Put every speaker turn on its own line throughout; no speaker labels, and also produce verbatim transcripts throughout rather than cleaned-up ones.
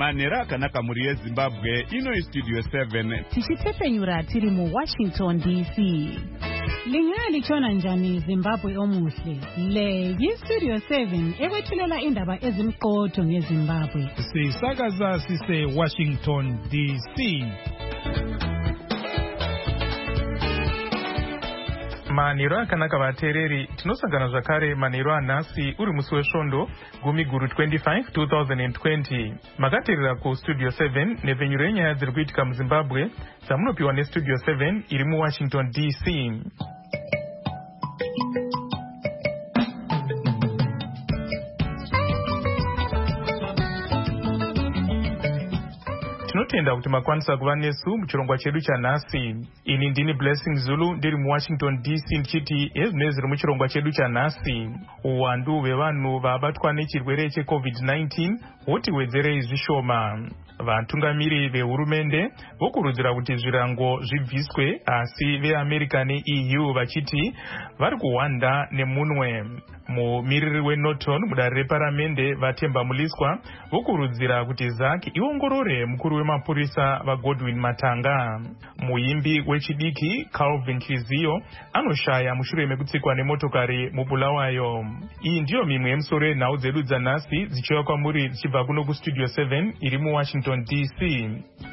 manhero akanaka mhuri yezimbabwe. Ino istudio seven
tichitepfenyura tiri muwashington D C.
Lingani chona njani Zimbabwe omuhle. Le yistudio seven ekwethulela indaba ezimqotho ngeZimbabwe.
Sisakaza sise Washington D C. Manhero akanaka vateereri, tinosangana zvakare manhero anhasi uri musi wesvondo gumi guru twenty-five two thousand twenty. Makateerera kustudio seven nepfenyuro yenyaya dziri kuitika muZimbabwe dzamunopiwa nestudio seven iri muWashington D C. Tinotenda kuti makwanisa kuva nesu muchirongwa chedu chanhasi. Ini ndini Blessing Zulu ndiri muWashington D C ndichiti hezvinhu zviri muchirongwa chedu chanhasi. Uwandu hwevanhu vabatwa nechirwere checovid nineteen hoti wedzerei zvishoma. Vatungamiri vehurumende vokurudzira kuti zvirango zvibviswe, asi veAmerica neE U vachiti vari kuhwanda nemunwe. Mumiriri weNorton mudare reparamende vatemba muliswa vokurudzira kuti Zack iongorore mukuru wemapurisa vaGodwin Matanga. Muimbi wechidiki Calvin Kizio anoshaya mushure mekutsikwa nemotokari muBulawayo. Iyi ndiyo mimwe yemusoro yenhau dzedu dzanhasi dzichiuya kwamuri dzichibva kuno kustudio seven iri muWashington D C.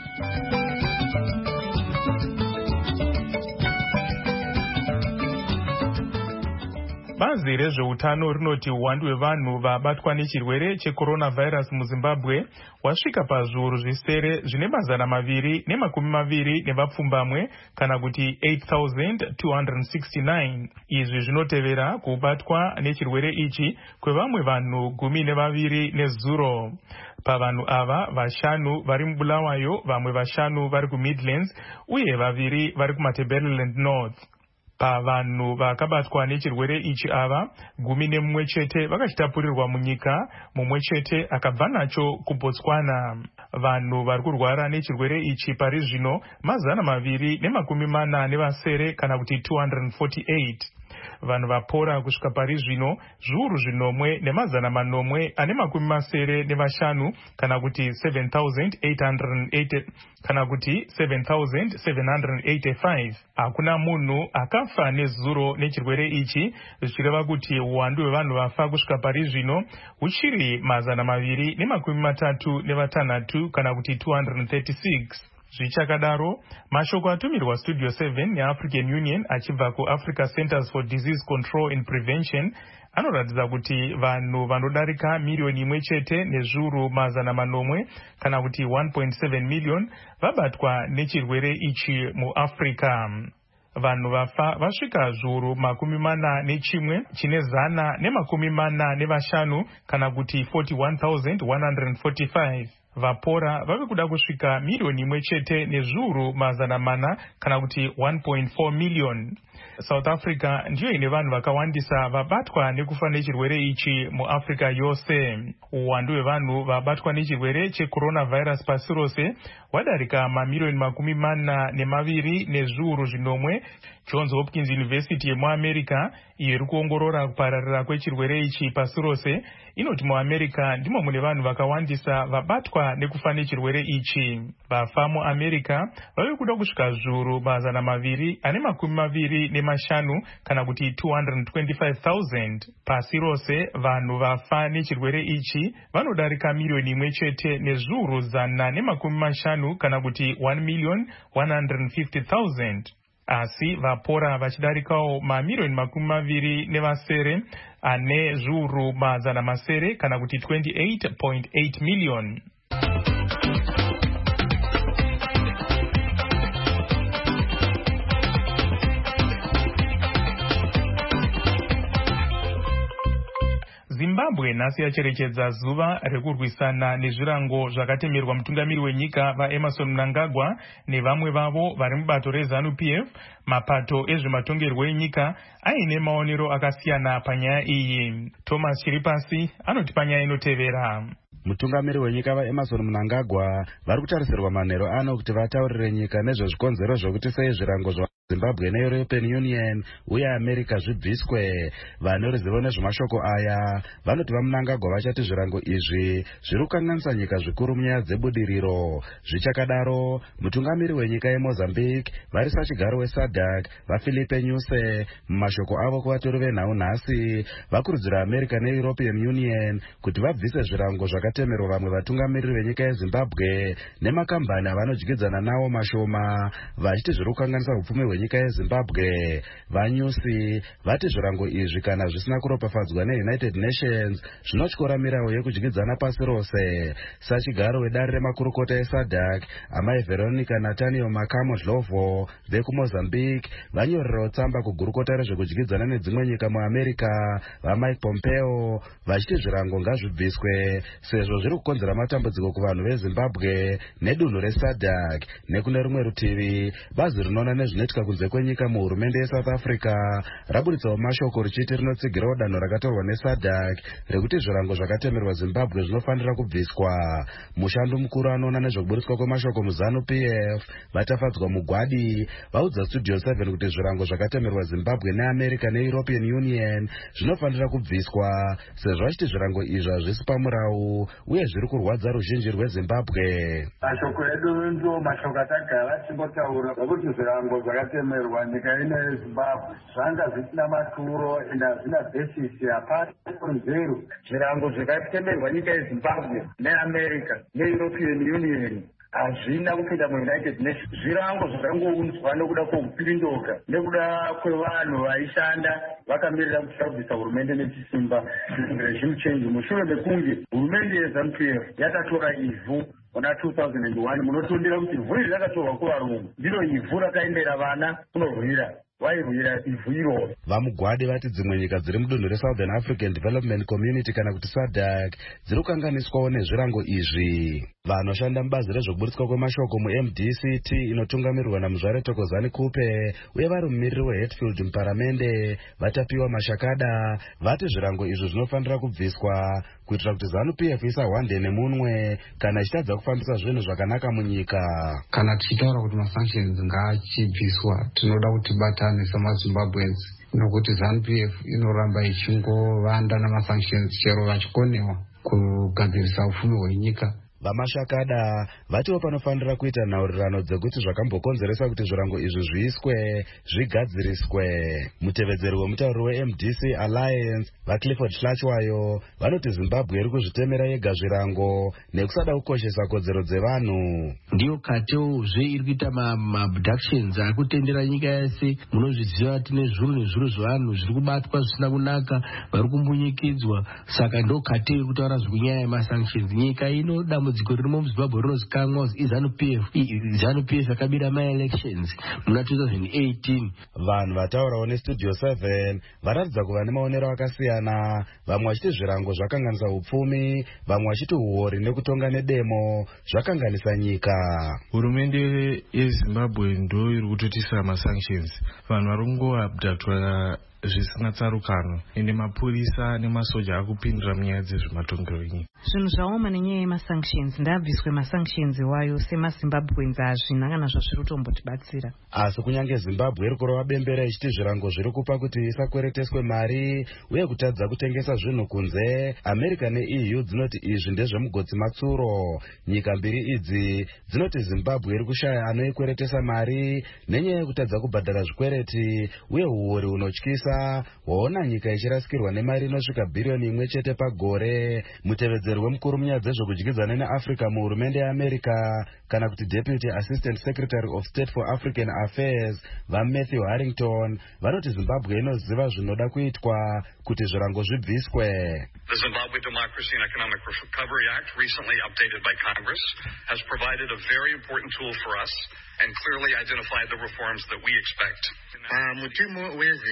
Bazi rezveutano rinoti uwandu hwevanhu vabatwa nechirwere checoronavirus muZimbabwe wasvika pazviuru zvisere zvine mazana maviri nemakumi maviri nevapfumbamwe kana kuti eight thousand two hundred sixty-nine. Izvi zvinotevera kubatwa nechirwere ichi kwevamwe vanhu gumi nevaviri nezuro. Pavanhu ava vashanu vari muBulawayo, vamwe vashanu vari kuMidlands uye vaviri vari kuMatabeleland North. Pavanhu vakabatwa nechirwere ichi ava gumi nemumwe chete vakachitapurirwa munyika, mumwe chete akabva nacho kuBotswana. Vanhu vari kurwara nechirwere ichi pari zvino mazana maviri nemakumi mana nevasere kana kuti two hundred forty-eight. Vanhu vapora kusvika pari zvino zviuru zvinomwe nemazana manomwe ane makumi masere nevashanu kana kuti seven thousand eight hundred eighty kana kuti seven thousand seven hundred eighty-five. Hakuna munhu akafa nezuro nechirwere ichi, zvichireva kuti uwandu hwevanhu vafa kusvika pari zvino huchiri mazana maviri nemakumi matatu nevatanhatu kana kuti two hundred thirty-six. Zvichakadaro, mashoko atumirwa Studio seven neAfrican Union achibva kuAfrica Centers for Disease Control and Prevention anoratidza kuti vanhu vanodarika milioni imwe chete nezviuru mazana manomwe kana kuti one point seven million vabatwa nechirwere ichi muAfrica. Vanhu vafa vasvika zviuru makumi mana nechimwe chine zana nemakumi mana nevashanu kana kuti forty-one thousand one hundred forty-five. Vapora vave kuda kusvika milioni imwe chete nezviuru mazana mana kana kuti one point four million. South Africa ndiyo ine vanhu vakawandisa vabatwa nekufa nechirwere ichi muAfrica yose. Uwandu hwevanhu vabatwa nechirwere checoronavirus pasi rose wadarika mamilioni makumi mana nemaviri nezviuru zvinomwe. Johns Hopkins University yemuAmerica iyo iri kuongorora kupararira kwechirwere ichi pasi rose inoti muAmerica ndimo mune vanhu vakawandisa vabatwa nekufa nechirwere ichi. Vafa muAmerica vave kuda kusvika zviuru mazana maviri ane makumi maviri nemashanu kana kuti two hundred twenty-five thousand. Pasi rose vanhu vafa nechirwere ichi vanodarika milioni imwe chete nezviuru zana nemakumi mashanu kana kuti one million one hundred fifty thousand. Asi vapora vachidarikawo mamilioni makumi maviri nevasere ane zviuru mazana masere kana kuti twenty-eight point eight million. Zimbabwe nhasi yacherechedza zuva rekurwisana nezvirango zvakatemerwa mutungamiri wenyika vaEmmerson Mnangagwa nevamwe vavo vari mubato reZANU P F. Mapato ezvematongerwo enyika aine maonero akasiyana panyaya iyi. Thomas Chiripasi anoti panyaya inotevera.
Mutungamiri wenyika vaEmmerson Mnangagwa vari kutarisirwa manhero ano kuti vataurire nyika nezvezvikonzero zvokuti sei zvirango zva Zimbabwe neEuropean Union uye America zvibviswe. Vane ruzivo nezvemashoko aya vanoti vamunangagwa vachati zvirango izvi zviri kukanganisa nyika zvikuru munyaya dzebudiriro. Zvichakadaro, mutungamiri wenyika yeMozambique vari sachigaro weSADC vaFilipe Nyusi mumashoko avo kuvatori venhau nhasi vakurudzira America neEuropean Union kuti vabvise zvirango zvakatemerwa vamwe vatungamiriri venyika yeZimbabwe nemakambani avanodyidzana nawo mashoma vachiti zviri kukanganisa upfumi hwenyika yeZimbabwe. VaNyusi vati zvirango izvi kana zvisina kuropafadzwa neUnited Nations zvinotyora mirau yekudyidzana pasi rose. Sachigaro wedare remakurukota eSADC amai Veronica Nathaniel Makamo Dlovo vekuMozambique vanyorerawo tsamba kugurukota rezvekudyidzana nedzimwe nyika muAmerica vaMike Pompeo vachiti zvirango ngazvibviswe sezvo zviri kukonzera matambudziko kuvanhu veZimbabwe nedunhu reSADC. Nekune rumwe rutivi, bazi rinoona nezvinoitika kunze kwenyika muhurumende yeSouth Africa raburitsawo mashoko richiti rinotsigirawo danho rakatorwa neSADC rekuti zvirango zvakatemerwa Zimbabwe zvinofanira kubviswa. Mushando mukuru anoona nezvekuburiswa kwemashoko muZANU P F vatafadzwa mugwadi vaudza Studio seven kuti zvirango zvakatemerwa Zimbabwe neAmerica neEuropean Union zvinofanira kubviswa sezvo vachiti zvirango izvi hazvisi pamurau uye zviri kurwadza ruzhinji rweZimbabwe.
Mashoko edu ndo mashoko atagara timbotaura kuti zvirango zvakatemerwa nyika ino yeZimbabwe zvanga zvisina maturo ende hazvina besisi apart from zero. Zvirango zvakatemerwa nyika yeZimbabwe neAmerica neEuropean Union hazvina kupinda muUnited Nations. Zvirango zvakangounzwa nekuda kwekupindoka nekuda kwevanhu vaishanda vakamirira kuti vabvisa hurumende nechisimba regime change mushure mekunge hurumende yeZANU P F yakatora ivhu muna two thousand one. Munotondera kuti ivhu iri rakatorwa kuvarungu ndiro ivhu rakaendera vana kunorwira vairwira ivhu iroro.
Vamugwadi vati dzimwe nyika dziri mudunhu reSouthern African Development Community kana kuti SADC dziri kukanganiswawo nezvirango izvi. Vanoshanda mubazi rezvekuburitswa kwemashoko muM D C T inotungamirirwa naMuzvare Thokozani Kupe uye vari mumiriri weHatfield muparamende vatapiwa Mashakada vati zvirango izvi zvinofanira kubviswa kuitira kuti ZANU P F isahwande nemunwe kana ichitadza kufambisa zvinhu zvakanaka munyika.
Kana tichitaura kuti masanctions ngaachibviswa tinoda kuti batane samaZimbabweans nokuti ZANU P F inoramba ichingovanda namasanctions chero vachikonewa kugadzirisa upfumi hwenyika.
Vamashakada vatiwo panofanira kuita nhaurirano dzekuti zvakambokonzeresa kuti zvirango izvi zviiswe zvigadziriswe. Mutevedzeri wemutauriri weM D C Alliance vaClifford Hlachwayo vanoti Zimbabwe iri kuzvitemera yega zvirango nekusada kukoshesa kodzero dzevanhu.
Ndiyo kateuzve iri kuita maabductions ari kutendera nyika yese. Munozviziva tine zvuru nezvuru zvevanhu zviri kubatwa zvisina kunaka vari kumbunyikidzwa. Saka ndo kate iri kutaura zvekunyaya yemasanctions. Nyika inoda dziko ririmo muZimbabwe rinozikanwa iZANU P F. ZANU P F yakabira ma-elections muna two thousand eighteen.
Vanhu vataurawo neStudio seven varatidza kuva nemaonero akasiyana, vamwe vachiti zvirango zvakanganisa upfumi, vamwe vachiti uori nekutonga nedemo zvakanganisa nyika.
Hurumende yeZimbabwe ndo iri kutotisa masanctions. Vanhu vari kungoabductwa zvisina tsarukano ende mapurisa nemasoja akupindira munyaya dzezvematongero enyika.
Zvinhu zvaoma nenyaya yemasanctions ndabviswe masanctions iwayo semaZimbabweans hazvina kana zvazviri kutombotibatsira.
Asi kunyange Zimbabwe iri kurova bembera ichiti zvirango zviri kupa kuti isakwereteswe mari uye kutadza kutengesa zvinhu kunze, America neE U dzinoti izvi ndezvemugotsi matsuro. Nyika mbiri idzi dzinoti Zimbabwe iri kushaya anoikweretesa mari nenyaya yekutadza kubhadhara zvikwereti uye uori unotyisa waona nyika ichirasikirwa nemari inosvika bhiriyoni imwe chete pagore. Mutevedzeri wemukuru munyaya dzezvekudyidzana neAfrica muhurumende yeAmerica kana kuti Deputy Assistant Secretary of State for African Affairs vaMatthew Harrington vanoti Zimbabwe inoziva zvinoda kuitwa kuti zvirango zvibviswe.
The Zimbabwe Democracy and Economic Recovery Act, recently updated by Congress, has provided a very important tool for us and clearly identified the reforms that we expect.
Mutemo wezidhera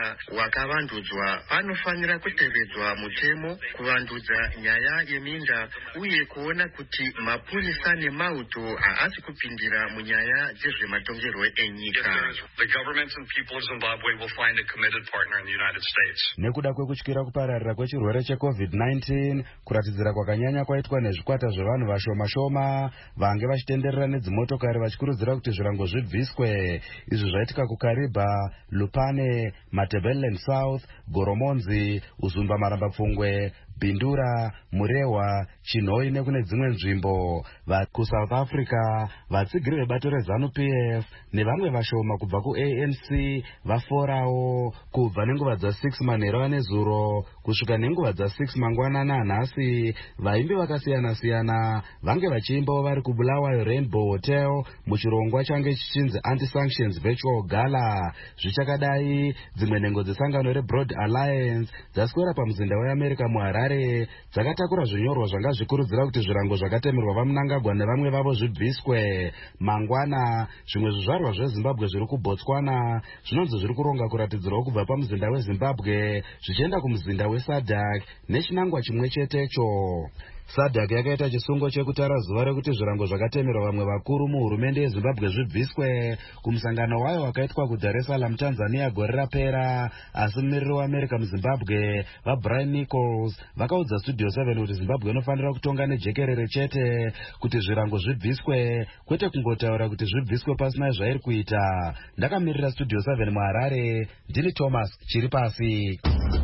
munyika wakavandudzwa panofanira kutevedzwa mutemo kuvandudza nyaya yeminda uye kuona kuti mapurisa nemauto haasi kupindira munyaya dzezvematongerwo enyika.
The government and people of Zimbabwe will find a committed partner in the United States.
Nekuda kwekutyira kupararira kwechirwere checovid nineteen kuratidzira kwakanyanya kwaitwa nezvikwata zvevanhu vashoma shoma vange vachitenderera nedzimotokari vachikurudzira kuti zvirango zvibviswe. Izvi zvaitika kuKariba, Lupane, Matabeleland South, Goromonzi, Uzumba Maramba Pfungwe, Bindura, Murewa, Chinhoi nekune dzimwe nzvimbo. VakuSouth Africa vatsigiri vebato reZANU-P F nevamwe vashoma kubva kuA N C vaforawo kubva nenguva dza6 manheru nezuro kusvika nenguva dza6 mangwanana nhasi. Vaimbi vakasiyana siyana vange vachiimbawo vari kuBulawayo Rainbow Hotel muchirongwa change chichinzi Anti-Sanctions Virtual Gala. Zvichakadai dzimwe nhengo dzesangano reBroad Alliance dzaswera pamuzinda weAmerica muHarare dzakatakura zvinyorwa zvanga zvikurudzira kuti zvirango zvakatemerwa vaMnangagwa nevamwe vavo zvibviswe. Mangwana zvimwe zvizvarwa zveZimbabwe zviri kuBotswana zvinonzi zviri kuronga kuratidzirwa kubva pamuzinda weZimbabwe zvichienda kumuzinda weSadak nechinangwa chimwe chetecho. Sadak yakaita chisungo chekutara zuva rekuti zvirango zvakatemerwa vamwe vakuru muhurumende yeZimbabwe zvibviswe kumusangano wayo wakaitwa kuDar es Salaam Tanzania gore rapera. Asi mumiriri weAmerica muZimbabwe vaBrian Nichols vakaudza Studio seven kuti Zimbabwe inofanira kutonga nejekerere chete kuti zvirango zvibviswe kwete kungotaura kuti zvibviswe pasina zvairi kuita. Ndakamirira Studio seven muHarare, ndini Thomas Chiripasi.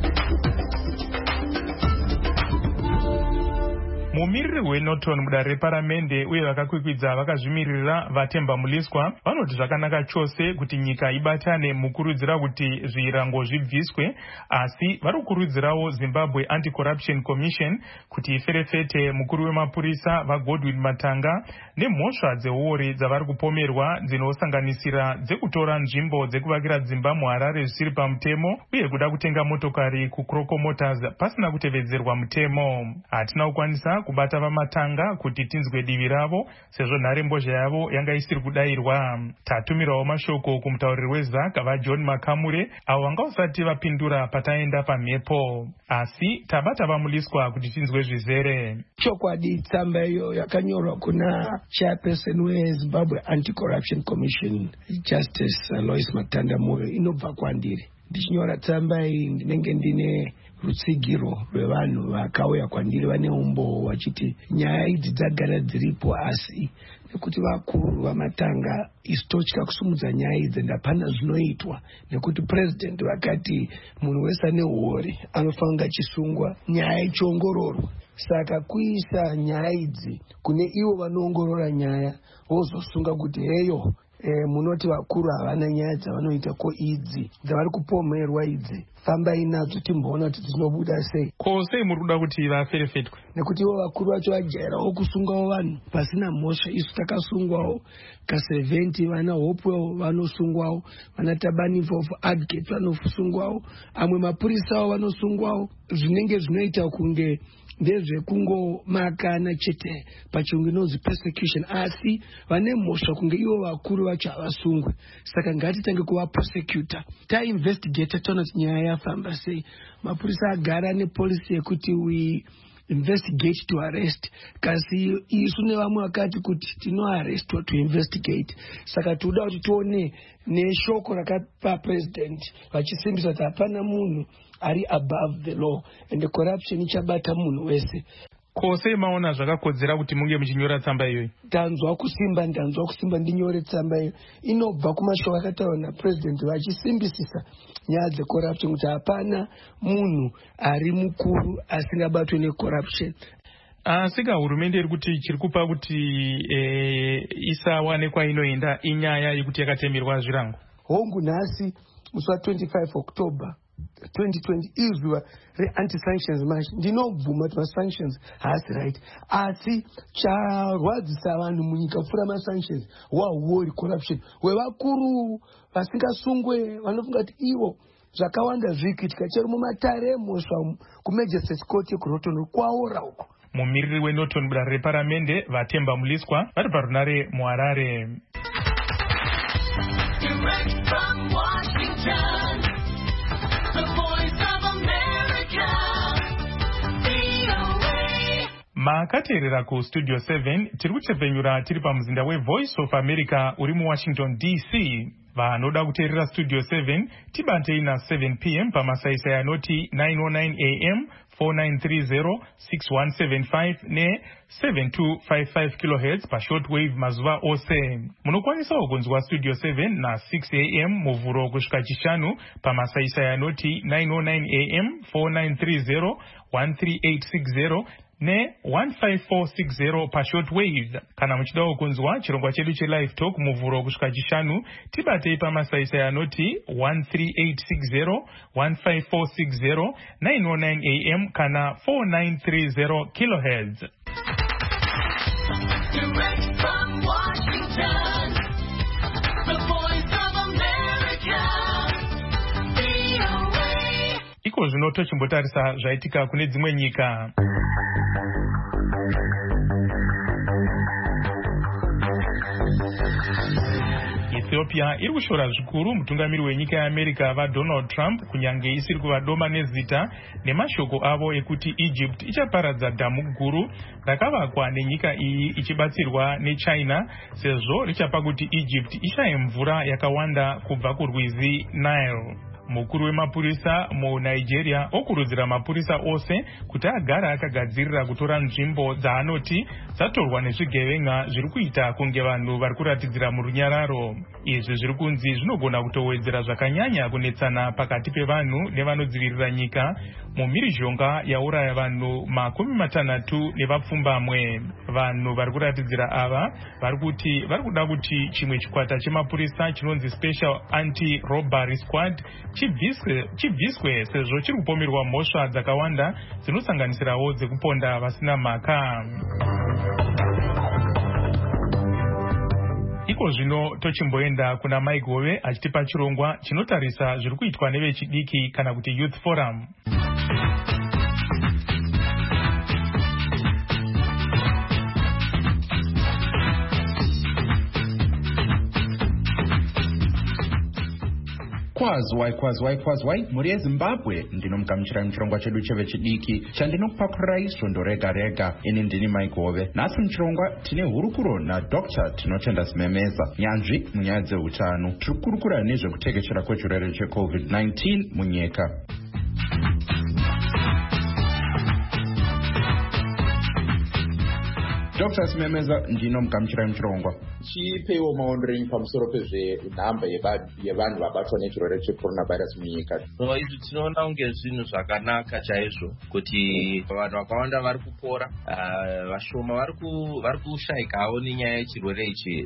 Mumiriri weNorton mudare reparamende uye vakakwikwidza vakazvimirira vaTemba Muliswa vanoti zvakanaka chose kuti nyika ibatane mukurudzira kuti zvirango zvibviswe, asi vari kukurudzirawo Zimbabwe Anti-Corruption Commission kuti iferefete mukuru wemapurisa vaGodwin Matanga nemhosva dzeuori dzavari kupomerwa dzinosanganisira dzekutora nzvimbo dzekuvakira dzimba muHarare zvisiri pamutemo uye kuda kutenga motokari kuCroco Motors pasina kutevedzerwa mutemo. Hatina kukwanisa kubata vaMatanga kuti tinzwe divi ravo sezvo nhare mbozha yavo yanga isiri kudayirwa. Tatumirawo mashoko kumutauriri weZAC vaJohn Makamure avo vanga vasati vapindura pataenda pamhepo, asi tabata vaMuliswa kuti tinzwe zvizere.
Chokwadi tsamba iyo yakanyorwa kuna chairperson weZimbabwe Anti-Corruption Commission Justice Lois Matandamure inobva kwandiri. Ndichinyora tsamba iyi ndinenge ndine rutsigiro rwevanhu vakauya kwandiri vane umbo vachiti nyaya idzi dzagara dziripo, asi nekuti vakuru vaMatanga isu totya kusumudza nyaya idzi ndapana zvinoitwa nekuti president vakati munhu wese ane uori anofanira achisungwa nyaya ichiongororwa. Saka kuisa nyaya idzi kune ivo vanoongorora nyaya vozosunga kuti heyo E, munoti vakuru havana nyaya dzavanoita ko idzi dzavari kupomerwa idzi fambai nadzo timboona kuti dzinobuda sei.
Ko sei muri kuda kuti vaferefetwe?
Nekuti ivo vakuru vacho vajairawo kusungawo vanhu pasina mhosva. Isu takasungwawo kaSeventi, vana Hopewell vanosungwawo, vana Tabanifofu Advocate vanosungwawo, amwe mapurisawo vanosungwawo. Zvinenge zvinoita kunge ndezvekungomakana chete pachirungu inonzi persecution, asi vane mhosva kunge ivo vakuru vacho havasungwe. Saka ngatitange kuvaprosecuta tainvestigate taona kuti nyaya yafamba sei. Mapurisa agara nepolisi yekuti we investigate to arrest, kasi isu nevamwe vakati kuti tinoarrestwa to investigate. Saka toda kuti tione neshoko rakapa president vachisimbisa kuti hapana munhu ari above the law and the corruption ichabata munhu wese.
Ko sei maona zvakakodzera kuti munge muchinyora tsamba iyoyi?
Tanzwa kusimba ndanzwa kusimba ndinyore tsamba iyo inobva kumashoko akataurwa napresident vachisimbisisa nyaya dzecorruption kuti hapana munhu ari mukuru asingabatwe necorruption.
Asika hurumende iri kuti chiri kupa kuti e, isawane kwainoenda inyaya yekuti yakatemerwa zvirango.
Hongu nhasi musi wa25 October twenty twenty izuva re-anti-sanctions march. Ndinobvuma kuti ma-sanctions haasi right, asi charwadzisa vanhu munyika kupfuura ma-sanctions wauori corruption wevakuru vasingasungwe vanofunga kuti ivo zvakawanda zviri kuitika chero mumatare mhosva kumagistrate court yeGroton kwaora uko.
Mumiriri weNorton mudare reparamende vaTemba Muliswa vari parunare muHarare. Direct from Washington. vakateerera kustudio seven tiri kuchepfenyura tiri pamuzinda wevoice of America uri muWashington D C. Vanoda kuteerera studio seven tibatei na seven p m pamasaisai anoti nine oh nine a m four nine three zero six one seven five ne seven two five five kilohertz pashortwave mazuva ose. Munokwanisawo kunzwa studio seven na six a m muvhuro kusvika chishanu pamasaisai anoti nine oh nine a m four nine three zero one three eight six zero ne one five four six zero pashortwave. Kana muchidawo kunzwa chirongwa chedu chelive talk muvhuro kusvika chishanu tibatei pamasaisai anoti one three eight six zero one five four six zero nine oh nine a m kana four nine three zero kilohertz.
Direct from Washington, the voice of America, V O A.
Iko zvino tochimbotarisa zvaitika kune dzimwe nyika. Ethiopia iri kushora zvikuru mutungamiri wenyika yeAmerica vaDonald Trump kunyange isiri kuvadoma nezita nemashoko avo ekuti Egypt ichaparadza dhamu guru rakavakwa nenyika iyi ichibatsirwa neChina sezvo richapa kuti Egypt ishaye mvura yakawanda kubva kurwizi Nile. Mukuru wemapurisa muNigeria okurudzira mapurisa ose kuti agara akagadzirira kutora nzvimbo dzaanoti dzatorwa nezvigevenga zviri kuita kunge vanhu vari kuratidzira murunyararo. Izvi zviri kunzi zvinogona kutowedzera zvakanyanya kunetsana pakati pevanhu nevanodzivirira nyika mumhirizhonga yauraya vanhu makumi matanhatu nevapfumbamwe. Vanhu vari kuratidzira ava vari kuti vari kuda kuti chimwe chikwata chemapurisa chinonzi Special Anti-Robbery Squad chibviswe chibviswe sezvo chiri kupomerwa mhosva dzakawanda dzinosanganisirawo dzekuponda vasina mhaka. Iko zvino tochimboenda kuna Mike Hove achitipa chirongwa chinotarisa zviri kuitwa nevechidiki kana kuti Youth Forum.
Kwazwai kwazwai kwazwai muri yeZimbabwe ndinomugamuchirai muchirongwa chedu chevechidiki chandinokupakurai svondo rega rega. Ini ndini Mike Hove. Nhasi muchirongwa tine hurukuro naDr Tinotenda Zimemeza, nyanzvi munyaya dzeutano. Tiri kukurukura nezvekutekeshera kwechirwere checovid nineteen munyika. Doctor Zimemeza ndinomugamuchirai muchirongwa.
Chipeiwo maonero enyu pamusoro pezvenhamba yevanhu vabatwa nechirwere checoronavirus munyika.
So izvi tinoona kunge zvinhu zvakanaka chaizvo kuti vanhu vakawanda vari kupora, vashoma vari kushayikawo nenyaya yechirwere ichi,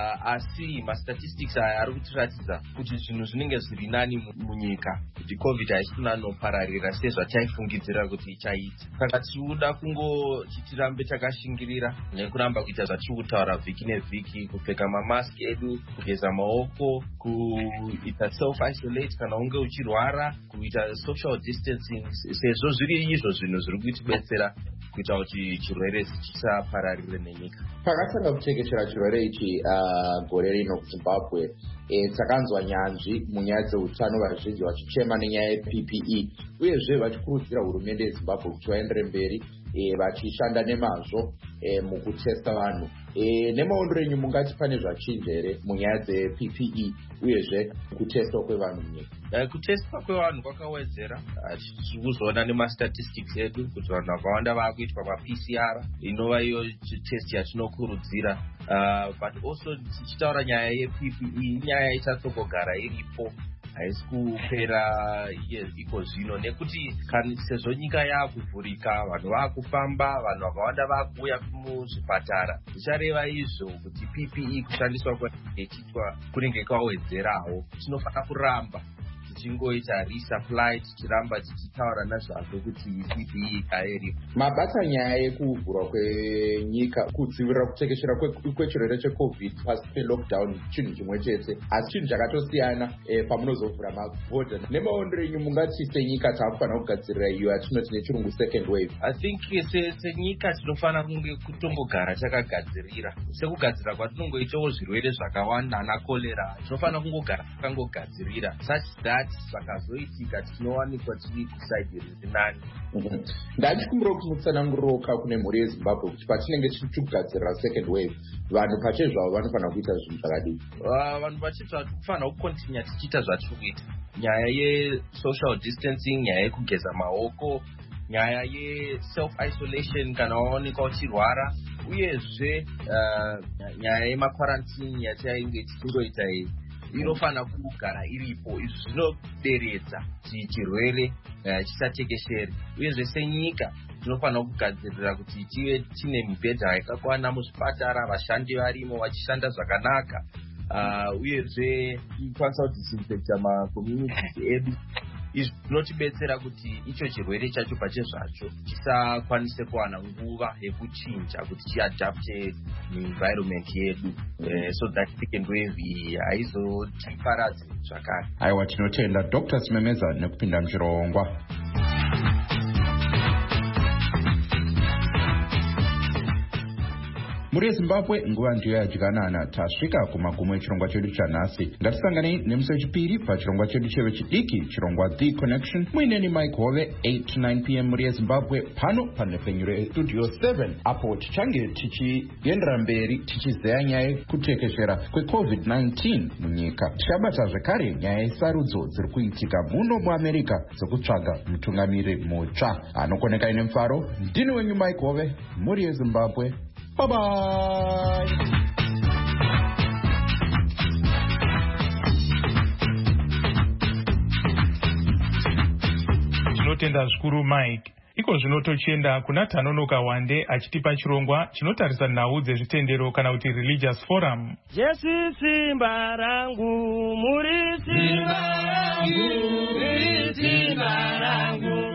asi mastatistics aya ari kutiratidza kuti zvinhu zvinenge zviri nani munyika, kuti covid haisina nopararira sezvataifungidzira kuti ichaita. Saka tirikuda kungoti tirambe takashingirira nekuramba kuita zvatiri kutaura vhiki nevhiki, kupfeka mamaski edu, kugeza maoko, kuita self-isolate kana unge uchirwara, kuita social distancing, sezvo zviri izvo zvinhu zviri kutibetsera kuita kuti chirwere chisapararire nenyika.
Pakatanga kutekeshera chirwere ichi gore rino kuZimbabwe, takanzwa nyanzvi munyaya dzeutano vazhinji vachichema nenyaya yeP P E, uyezve vachikurudzira hurumende yeZimbabwe kuti vaendere mberi vachishanda nemazvo mukutesta vanhu. Nemaondero enyu mungati pane zvachinja here munyaya dzeP P E uyezve kutestwa kwevanhu munyika?
Kutestwa kwevanhu kwakawedzera, tiri kuzoona nemastatistics edu kuti vanhu vakawanda vakuitwa maP C R, inova iyo test yatinokurudzira. But also tichitaura nyaya yeP P E, nyaya ichatsogogara iripo, haisi kupera iko zvino, nekuti sezvo nyika yaakuvhurika, vanhu vaakufamba, vanhu vakawanda vaakuuya muzvipatara, zichareva izvo kuti P P E kushandiswa kwaichiitwa kunenge kwawedzerawo. Tinofanira kuramba tichingoita resupply, tichiramba tichitaura nazvazvo kuti P P E ikairipo.
Mabata nyaya yekuvhurwa kwenyika kudzivirira kutekeshera kwechirwere checovid pasi pelockdown chinhu chimwe chete, asi chinhu chakatosiyana pamunozovhura mabhodha. Nemaondero enyu mungati senyika taakufanira kugadzirira iyo yatinoti nechirungu second wave?
I think senyika tinofanira kunge kutombogara takagadzirira, sekugadzira kwatinongoitawo zvirwere zvakawanda ana kolera, tinofanira kungogara takangogadzirira such that zvakazoitika tinowanikwa tiri kusaidhi riri nani.
Ngachikumbira kuti mutsananguroka kune mhuri yeZimbabwe kuti patinenge tichigadzirira second wave vanhu pache zvavo vanofanira kuita zvinhu zvakadii?
Vanhu pache zvavo kufanira kukontinya tichiita zvatiri kuita. Nyaya ye-social distancing, nyaya yekugeza maoko, nyaya ye-self isolation kana waoneka uchirwara, uyezve nyaya yemakwarantini yatainge tichingoita iyi inofanira kugara iripo. Izvi zvinoderedza kuti chirwere chisatekeshere. Uyezve senyika tinofanira kugadzirira kuti tive tine mibhedha yakakwana muzvipatara, vashandi varimo vachishanda zvakanaka, uyezve tikwanisa kudisinfecta macommunities edu. Izvi zvinotibetsera kuti icho chirwere chacho pache zvacho chisakwanise kuwana nguva yekuchinja kuti chiadapte environment yedu, so that second wave iyi haizotiparadzi zvakare.
Aiwa, tinotenda Doctor Simemeza nekupinda muchirongwa. Muri yeZimbabwe nguva ndiyo yadyanana. Tasvika kumagumo echirongwa chedu chanhasi. Ngatisanganei nemusi wechipiri pachirongwa chedu chevechidiki, chirongwa The Connection, muineni Mike Hove, eight to nine p m muri yeZimbabwe, pano panhepfenyuro yestudio seven, apo tichange tichiendera mberi tichizeya nyaya yekutekeshera kwecovid nineteen munyika. Tichabata zvekare nyaya yesarudzo dziri kuitika muno muAmerica dzekutsvaga mutungamiri mutsva. Anokoneka ine mufaro, ndini wenyu Mike Hove, muri yeZimbabwe. Bye bye.
Tinotenda zvikuru Mike. Iko zvino tochienda kuna Tanonoka Wande achitipa chirongwa chinotarisa nhau dzezvitendero kana kuti religious forum.
Jesu simba rangu, muri simba rangu, muri simba rangu,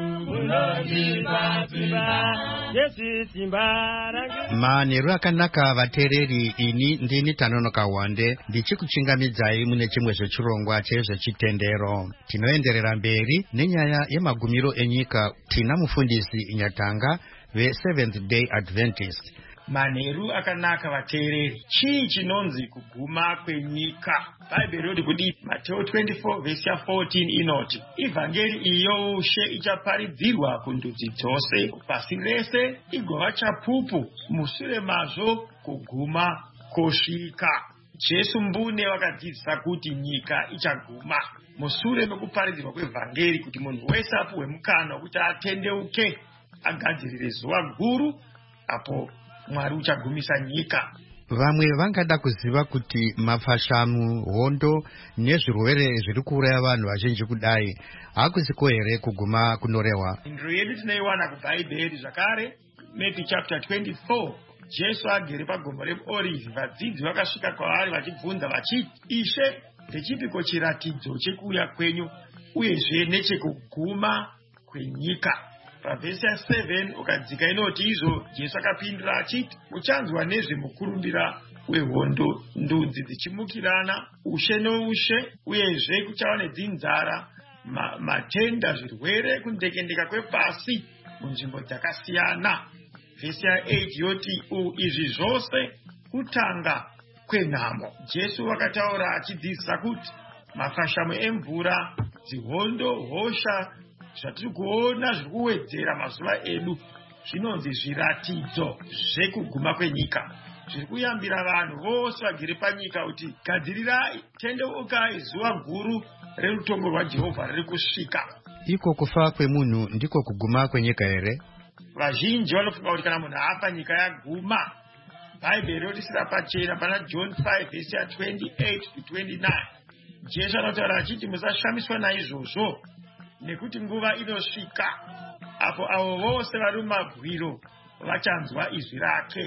munondipa simba. Jesu simba rangu.
Manheru akanaka vateereri, ini ndini Tanonoka Wande ndichikuchingamidzai mune chimwe zvechirongwa chezvechitendero. Tinoenderera mberi nenyaya yemagumiro enyika. Tina mufundisi Nyatanga ve-Seventh Day Adventist.
Manheru akanaka vateereri, chii chinonzi kuguma kwenyika? Bhaibheri roti kudi Mateo twenty-four verse fourteen inoti, ivhangeri iyo ushe ichaparidzirwa kundudzi dzose pasi rese igova chapupu, mushure mazvo kuguma kosvika. Jesu mbune vakadzidzisa kuti nyika ichaguma mushure mekuparidzirwa kwevhangeri, kuti munhu wese apuhwe mukana kuti atendeuke agadzirire zuva guru apo Mwari uchagumisa nyika.
Vamwe vangada kuziva kuti mafashamu, hondo nezvirwere zviri kuuraya vanhu vazhinji kudai hakusiko here kuguma kunorehwa?
Ndiro yedu tinoiwana kubhaibheri zvakare, Matthew chapter twenty-four. Jesu agere pagomo reOrivhi, vadzidzi vakasvika kwaari vachibvunza vachiti, Ishe, ndechipiko chiratidzo chekuuya kwenyu uyezve nechekuguma kwenyika? Pavhesi seven ukadzika inoti izvo, Jesu akapindura achiti, muchanzwa nezvemukurumbira wehondo, ndudzi dzichimukirana, ushe noushe, uyezve kuchava nedzinzara, ma, matenda, zvirwere, kundekendeka kwepasi munzvimbo dzakasiyana. Vhesi eight yoti izvi zvose kutanga kwenhamo. Jesu vakataura achidzidzisa kuti mafashamu emvura, dzihondo, hosha, zvatiri kuona zviri kuwedzera mazuva edu, zvinonzi zviratidzo zvekuguma kwenyika. Zviri kuyambira vanhu vose vagere panyika kuti gadzirirai, tendeukai, zuva guru rerutongo rwaJehovha riri kusvika.
Iko kufa kwemunhu ndiko kuguma kwenyika here?
Vazhinji vanofunga kuti kana munhu afa nyika yaguma. Bhaibheri rotisira pachena pana John five verse twenty-eight to twenty-nine. Jesu anotaura achiti musashamiswa naizvozvo, nekuti nguva inosvika apo avo vose vari mumabwiro vachanzwa izwi rake.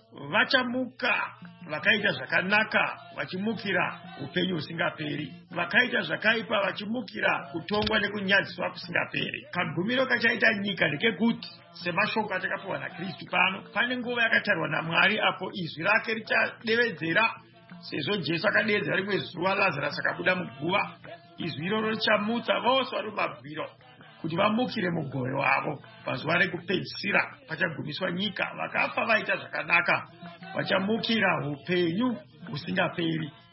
Vachamuka vakaita zvakanaka vachimukira upenyu husingaperi, vakaita zvakaipa vachimukira kutongwa nekunyadziswa kusingaperi. Kagumiro kachaita nyika ndekekuti semashoko atakapiwa naKristu pano, pane nguva yakatarwa naMwari apo izwi rake richadevedzera. Sezvo Jesu akadeedzera rimwe zuva Lazarus akabuda muguva, izwi iroro richamutsa vose vari mumabwiro kuti vamukire mugove wavo. Pazuva rekupedzisira pachagumiswa nyika, vakafa vaita zvakanaka vachamukira upenyu husingaperi.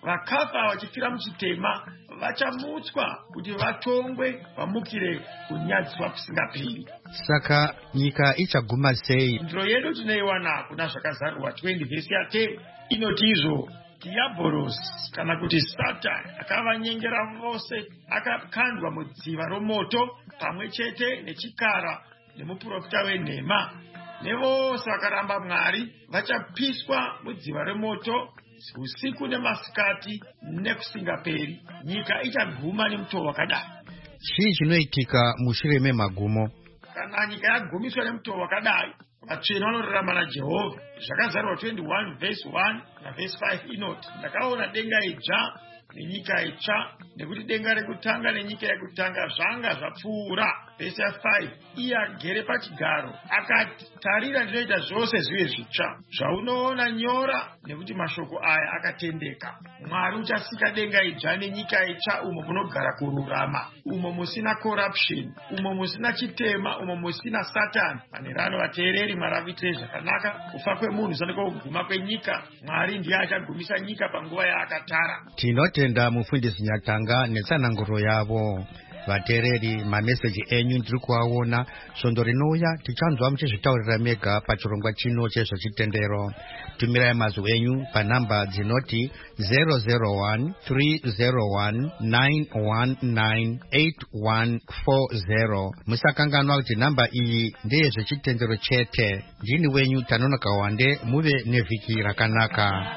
vakafa vachifira muchitema vachamutswa kuti vatongwe vamukire kunyadziswa kusingaperi.
Saka nyika ichaguma sei?
Ndiro yedu tinoiwana kuna zvakazarurwa twenty vhesi ya ten inoti izvo Diabolos kana kuti Satan akavanyengera vose akakandwa mudziva romoto pamwe chete nechikara nemuprofita wenhema, nevose vakaramba Mwari vachapiswa mudziva remoto usiku nemasikati nekusingaperi. Nyika ichaguma nemutoo wakadai.
Chii chinoitika mushure memagumo?
Kana nyika yagumiswa nemutoo wakadai, vatsvene vanorarama naJehovha. Zvakazarurwa twenty-one vhesi one na vhesi five inoti, ndakaona denga idzva nenyika itsva, nekuti denga rekutanga nenyika yekutanga zvanga zvapfuura. Vhesi ya five, iye agere pachigaro akati, tarira ndinoita zvose zvive zvitsva. Zvaunoona nyora, nekuti mashoko aya akatendeka. Mwari uchasika denga idzva nenyika itsva umo munogara kururama, umo musina corruption, umo musina chitema, umo musina Satan. Manerano vateereri Mwari akuitire zvakanaka. Kufa kwemunhu sane kuguma kwenyika. Mwari ndiye achagumisa nyika panguva yaakatara.
Tinotenda mufundisi Nyatanga netsananguro yavo. Vateereri, mameseji enyu ndiri kuaona. Svondo rinouya tichanzwa muchizvitaurira mega pachirongwa chino chezvechitendero. Tumirai mazwi enyu panhamba dzinoti zero zero one three zero one nine one nine eight one four zero. Musakanganwa kuti namba iyi ndeyezvechitendero chete. Ndini wenyu Tanonoka Wande. Muve nevhiki rakanaka.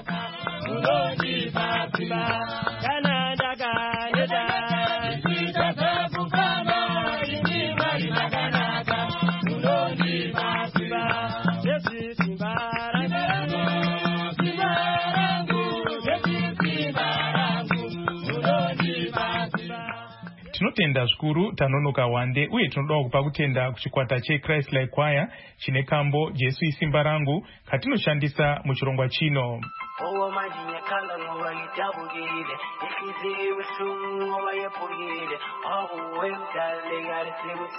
Tinotenda zvikuru Tanonoka Wande, uye tinoda kupa kutenda kuchikwata cheChrist Like Choir chine kambo Jesu isimba rangu katinoshandisa muchirongwa chino.
Oh, my dear, color over you double gate. If you see it soon over your pocket. Oh, well, darling, I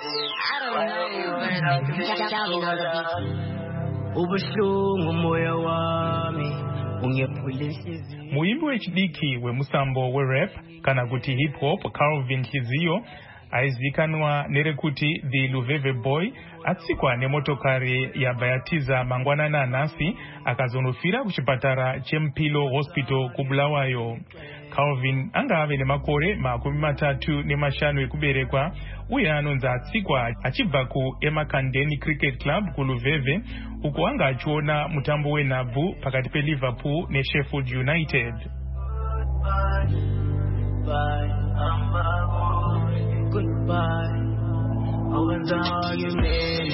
don't know. Ubushungu moya wami ungephulisizi.
Muimbi wechidiki wemusambo werap kana kuti hip hop Calvin Kiziyo aizikanwa nerekuti The Luveve Boy atsikwa nemotokari yabhayatiza mangwanana anhasi akazonofira kuchipatara cheMpilo Hospital kuBulawayo. Calvin anga ave nemakore makumi matatu nemashanu ekuberekwa, uye anonzi atsikwa achibva kuEmakandeni Cricket Club kuLuveve, uko anga achiona mutambo wenhabvu pakati peLiverpool neSheffield United.
Goodbye, goodbye. I was arguing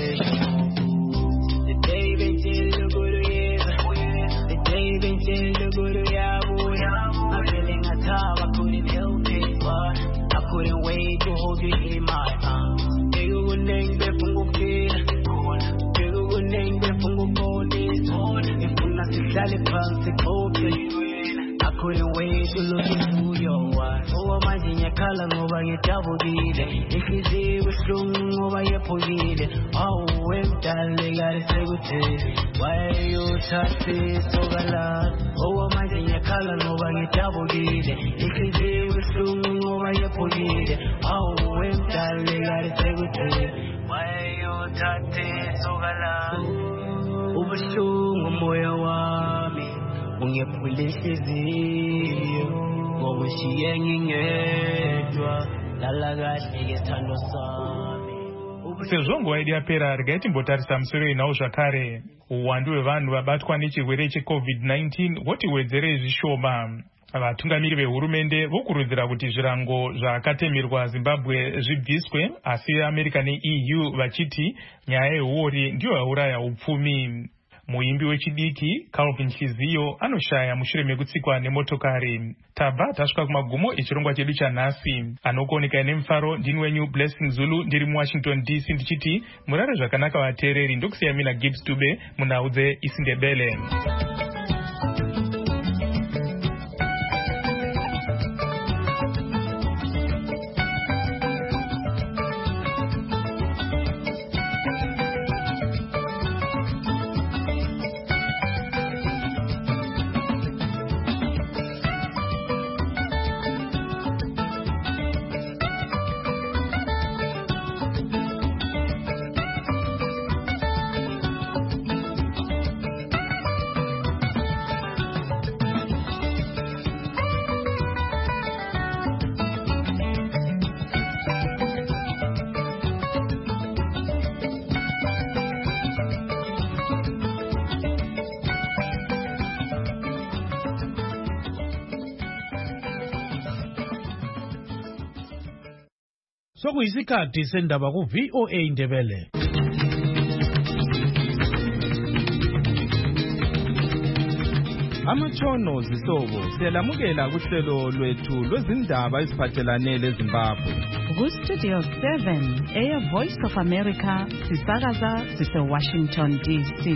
the day they tell you go to heaven, the day they tell you go to Yahweh. I'm feeling a time I couldn't help it, but I couldn't wait to hold you in my arms. You would name the fungo kid, you would name the fungo body. If you're not the salad pants, it's open. I couldn't wait to look into your eyes. Oh, my dear, color over your double deed. If you see it was strong over your pocket. Oh, well, darling, gotta say good day. Why you touch it so gallant? Oh, my dear, color over your double deed. If you see it was strong over your pocket. Oh, well, darling, gotta say good day. Why you touch it so gallant? Oh, strong moya wami ungephulisiziyo ngokushiye ngingedwa lala kahle ngesithando sami.
Sezvo nguva yedu yapera, regai timbotarisa musoro inawo zvakare. Uwandu hwevanhu vabatwa nechirwere checovid nineteen hoti wedzere zvishoma. Vatungamiri vehurumende vokurudzira kuti zvirango zvakatemerwa Zimbabwe zvibviswe, asi America neE U vachiti nyaya yehuori ndiyo yauraya upfumi. Muimbi wechidiki Calvin Kiziyo anoshaya mushure mekutsikwa nemotokari. Tabva tasvika kumagumo echirongwa chedu chanhasi. Anokuoneka nemufaro ndini wenyu Blessing Zulu, ndiri muWashington D C ndichiti murare zvakanaka vateereri. Ndokusiya mina Gibbs Dube munhau dzeIsindebele.
sokuyisikhathi sendaba ku V O A Ndebele.
Amatshono zihlobo siyalamukela kuhlelo lwethu lwezindaba eziphathelane leZimbabwe.
Ku-Studio seven, Air Voice of America, sisakaza sise-Washington D C.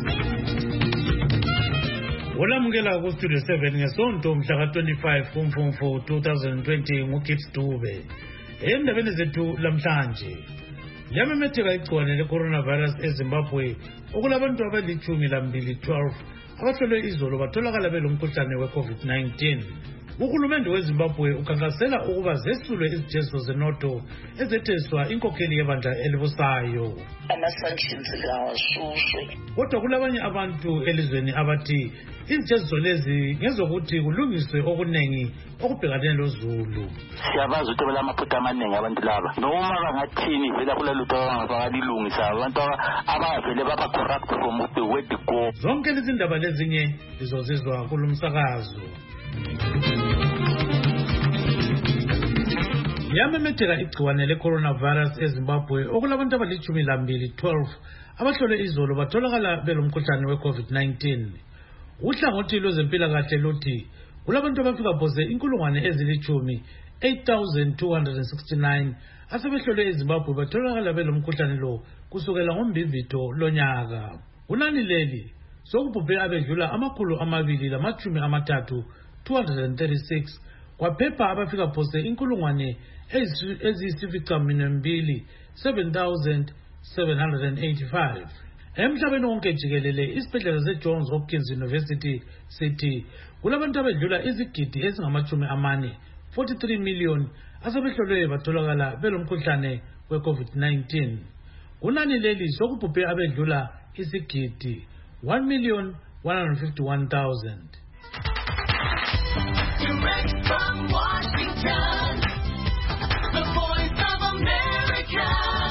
Olamukela ku-Studio seven ngesonto mhla ka twenty-five kuMfumfu two thousand twenty nguKids Dube. Endabeni zethu lamhlanje, yamemetheka igciwane le-coronavirus eZimbabwe okulabantu abalichumi lambili twelve abahlolwe izolo batholakala belomkhuhlane we-COVID nineteen. Uhulumende weZimbabwe ukhankasela ukuba zesulwe izijezo zenotho ezetheswa inkokheli yebandla elibusayo.
Ama-sanctions kawasuswe.
Kodwa kulabanye abantu elizweni abathi izijezo lezi ngezokuthi kulungiswe okuningi okubhekane lozulu.
Siyabazi ukuthi belamaphutha amaningi abantu laba. Noma bangathini vele kulelutho abangabalilungisa abantu abavele baba corrupt from the word go.
Zonke lezi ndaba lezinye lizozizwa kulumsakazo. Yamemetheka igciwane le-coronavirus eZimbabwe okulabantu abalichumi lambili twelve abahlolwe izolo batholakala belomkhuhlane we-COVID nineteen. Uhlangothi lwezempilakahle luthi kulabantu abafika phose inkulungwane ezilichumi eight thousand two hundred sixty-nine asebehlolwe eZimbabwe batholakala belomkhuhlane lo kusukela ngoMbivito lonyaka. Kunani leli sokubhubhe abedlula amakhulu amabili lamachumi amathathu two hundred thirty-six kwaphepha abafika phose inkulungwane eziyisificaminwembili seven thousand seven hundred eighty-five. Emhlabeni wonke jikelele isibhedlela seJohns Hopkins University sithi kulabantu abedlula izigidi ezingamachumi amane forty-three million asebehlolwe batholakala belomkhuhlane we-COVID nineteen. Kunani leli sokubhubhe abedlula izigidi one million one hundred fifty-one thousand.
Direct from Washington, the voice of America,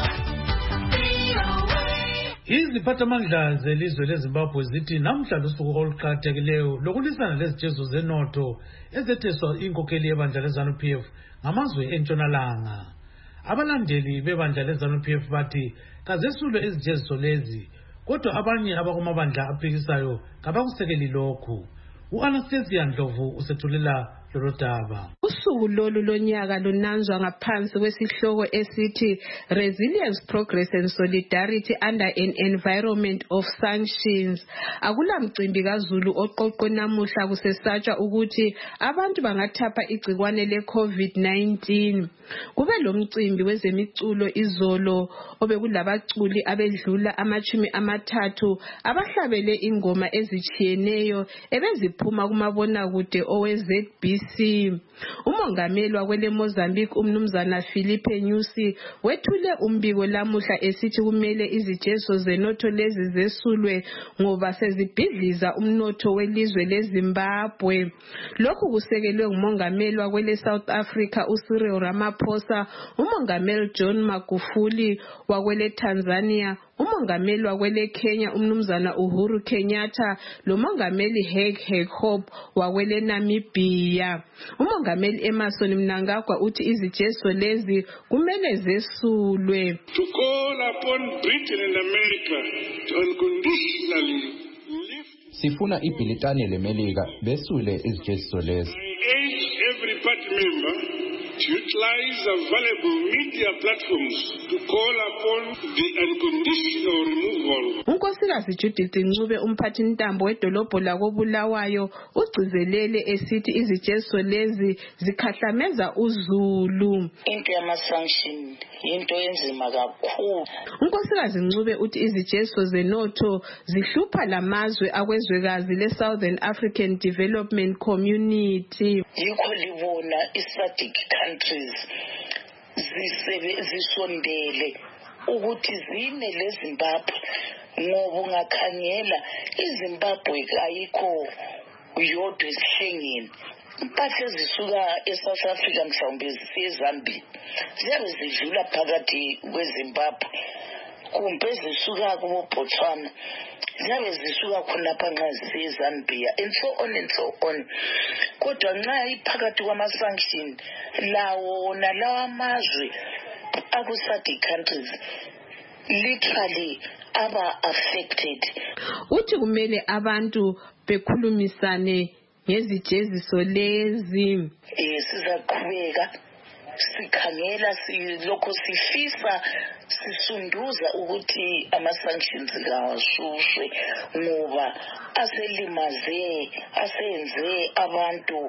V O A.
Iziphathamandla zelizwe leZimbabwe zithi namhla lusuku oluqakathekileyo lokulisana lezijezo zenotho ezetheswa inkokheli yebandla leZANU P F ngamazwe entshonalanga. Abalandeli bebandla leZANU P F bathi kazesulwe izijezo lezi, kodwa abanye abakumabandla aphikisayo kabakusekeli lokhu. U-Anastasia Ndlovu usethulela lolu daba.
Usuku lolu lonyaka lunanzwa ngaphansi kwesihloko esithi Resilience, Progress and Solidarity under an Environment of Sanctions. Akula mcimbi kaZulu oqoqwe namuhla kusesatshwa ukuthi abantu bangathapha igcikwane le-COVID nineteen. Kube lo mcimbi wezemiculo izolo obekulabaculi abedlula amachumi amathathu abahlabele ingoma ezitshiyeneyo ebeziphuma kumabonakude owe-Z B C. Umongameli wakwele Mozambique umnumzana Philippe Nyusi wethule umbiko lamuhla esithi kumele izijezo zenotho lezi zesulwe ngoba sezibhidliza umnotho welizwe leZimbabwe. Lokhu kusekelwe ngumongameli wakwele South Africa uCyril Ramaphosa, umongameli John Magufuli wakwele Tanzania, umongameli wakwele Kenya umnumzana Uhuru Kenyatta, lomongameli Hage Geingob wakwele Namibia. Umongameli Emerson Mnangagwa uthi izijezo lezi kumele zesulwe.
To call upon Britain and America to unconditionally
sifuna ibhilitane lemelika besule izijezo lezi.
engage every party member to utilize available media platforms to call upon the unconditional removal.
Unkosikazi Judith Ncube umphathi ntambo wedolobho lakobulawayo ugcizelele esithi izijezo lezi zikhahlameza uZulu.
Into yama-sanction into enzima kakhulu.
Unkosikazi Ncube uthi izijezo zenotho zihlupha lamazwe akwezwekazi le-Southern African Development Community.
Yikho libona i-SADC countries zisondele ukuthi zine leZimbabwe ngoba ungakhangela iZimbabwe ayikho yodwa esihlengeni. Impahla ezisuka eSouth Africa mhlawumbe zisiya eZambia ziyabe zidlula phakathi kweZimbabwe, kumbe zisuka kuBotswana ziyabe zisuka khonapha nxa zisiya eZambia and so on and so on. Kodwa nxa iphakathi kwama-sanction lawo nalawa amazwe aku-SADC countries literally aba affected.
Uthi kumele abantu bekhulumisane ngezijeziso lezi.
Eh sizaqhubeka sikhangela silokho sifisa sisunduza ukuthi ama-sanctions kawasuswe ngoba aselimaze asenze abantu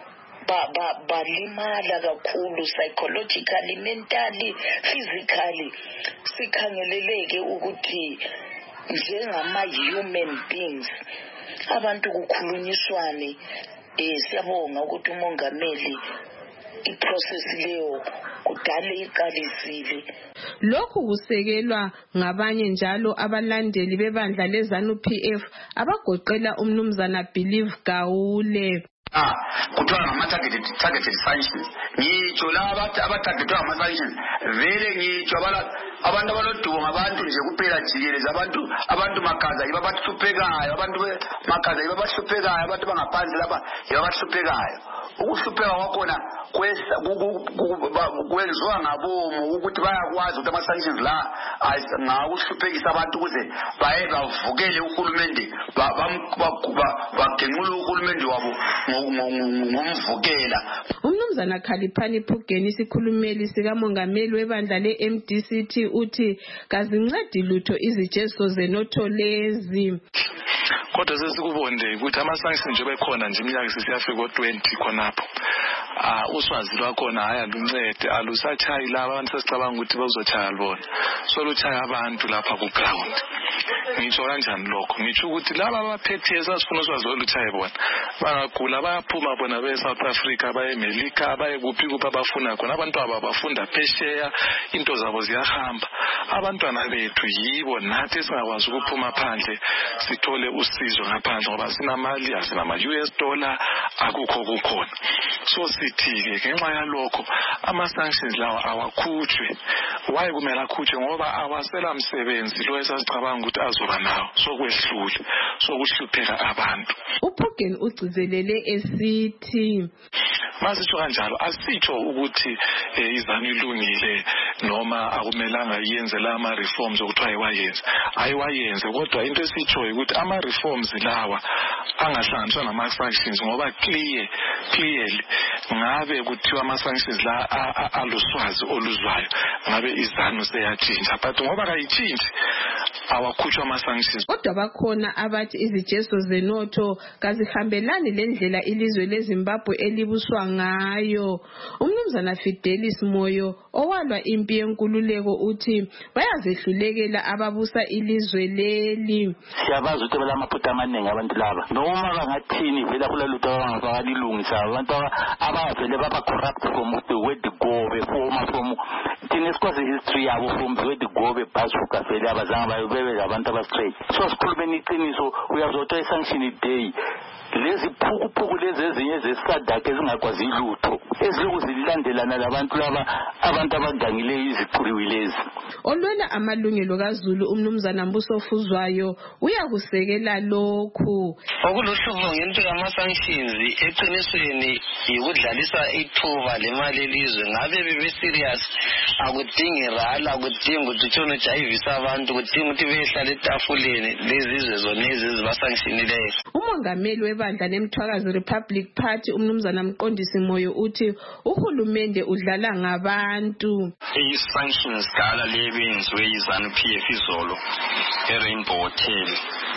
balimala kakhulu psychologically, mentally, physically. Sikhangeleleke ukuthi njengama-human beings abantu kukhulunyiswane. Eh siyabonga ukuthi umongameli iprocess leyo kudale iqalisile.
Lokhu kusekelwa ngabanye njalo abalandeli bebandla leZANU P F abagoqela umnumzana Believe Gawule.
Ah, kuthiwa ngama-targeted targeted sanctions. Ngitsho laba abatargetwe ngama-sanctions vele ngitsho abantu abalodubo ngabantu nje kuphela jikeleza abantu abantu magaza yiba abahluphekayo abantu magaza yiba abahluphekayo abantu bangaphansi lapha yiba abahluphekayo. Ukuhlupheka kwakhona kwenziwa ngabomu ukuthi bayakwazi ukuthi ama-sanctions la ngakuhluphekisa abantu ukuze baye bavukele uhulumende bagenqule uhulumende wabo ngomvukela.
Umnumzana Khaliphani Phugeni isikhulumeli sikamongameli webandla le-M D C T uthi kazincedi lutho izijeziso zenotho lezi.
Kodwa sesikubonde ukuthi ama-sanctions nje bekhona nje iminyaka sesiyafika ku-twenty khonapho. Ah uswazi lwakhona haya luncede alusachayi laba abantu sesicabanga ukuthi bazochaya bona. So luchaya abantu lapha ku ground. Ngitsho kanjani lokho? Ngitsho ukuthi laba abaphethe sasifuna uswazi oluchaye bona. Bangagula bayaphuma bona be South Africa baye eMelika baye kuphi kuphi abafuna khona. Abantu aba bafunda phesheya into zabo ziyahamba. Abantwana bethu yibo nathi singakwazi ukuphuma phandle sithole usizo ngaphandle ngoba sinamali asinama U S dollar akukho kukhona. So sithi-ke ngenxa yalokho ama-sanctions lawa awakhutshwe. Why kumele akhutshwe? Ngoba awasela msebenzi lo esasicabanga ukuthi azoba nawo sokwehlule sokuhlupheka abantu.
uPhugeni ugcizelele esithi
masitsho kanjalo asitsho ukuthi izanu ilungile noma akumelanga yenze la ama reforms okuthiwa ayiwayenze ayiwayenze kodwa into esitshoyo ukuthi ama reforms lawa angahlanganiswa nama sanctions ngoba clear clearly ngabe kuthiwa ama sanctions la aluswazi oluzwayo ngabe izanu seyatshintsha but ngoba kayitshintshi awakhutshwa ama sanctions.
Kodwa bakhona abathi izijeziso zenotho kazihambelani lendlela ilizwe leZimbabwe elibuswa ngayo. Umnumzana Fidelis Moyo owalwa impi yenkululeko uthi bayazehlulekela ababusa ilizwe leli.
Siyabazi ukuthi belamaphutha amaningi abantu laba noma bangathini vele kulelutho abangabalilungisa abantu abavele baba corrupt from the word go before from thina sikwazi history yabo from the word go bebasuka vele abazanga bebe abantu abastraight. So sikhulumeni iqiniso uyazotha isanction day lezi phukuphuku lezi ezinye zesadakhe ezingakwazi lutho ezikuzilandelana labantu laba abantu abadangile iziqhuriwi lezi.
Olwela amalungelo kaZulu umnumzana Mbuso Fuzwayo uyakusekela lokhu.
Okuluhlupho ngento yama-sanctions eqinisweni yikudlalisa ithuba lemali elizwe ngabe bebe serious akudingi rala akudingi ukuthi utshone ujayivisa abantu kudinga ukuthi behlala etafuleni lezi izwe zona ezibasanctionileyo.
Umongameli webandla leMthwakazi Republic Party umnumzana Mqondisi Moyo uthi uhulumende udlala ngabantu.
I-sanctions gala lebenziwe yiZANU P F izolo eRainbow Hotel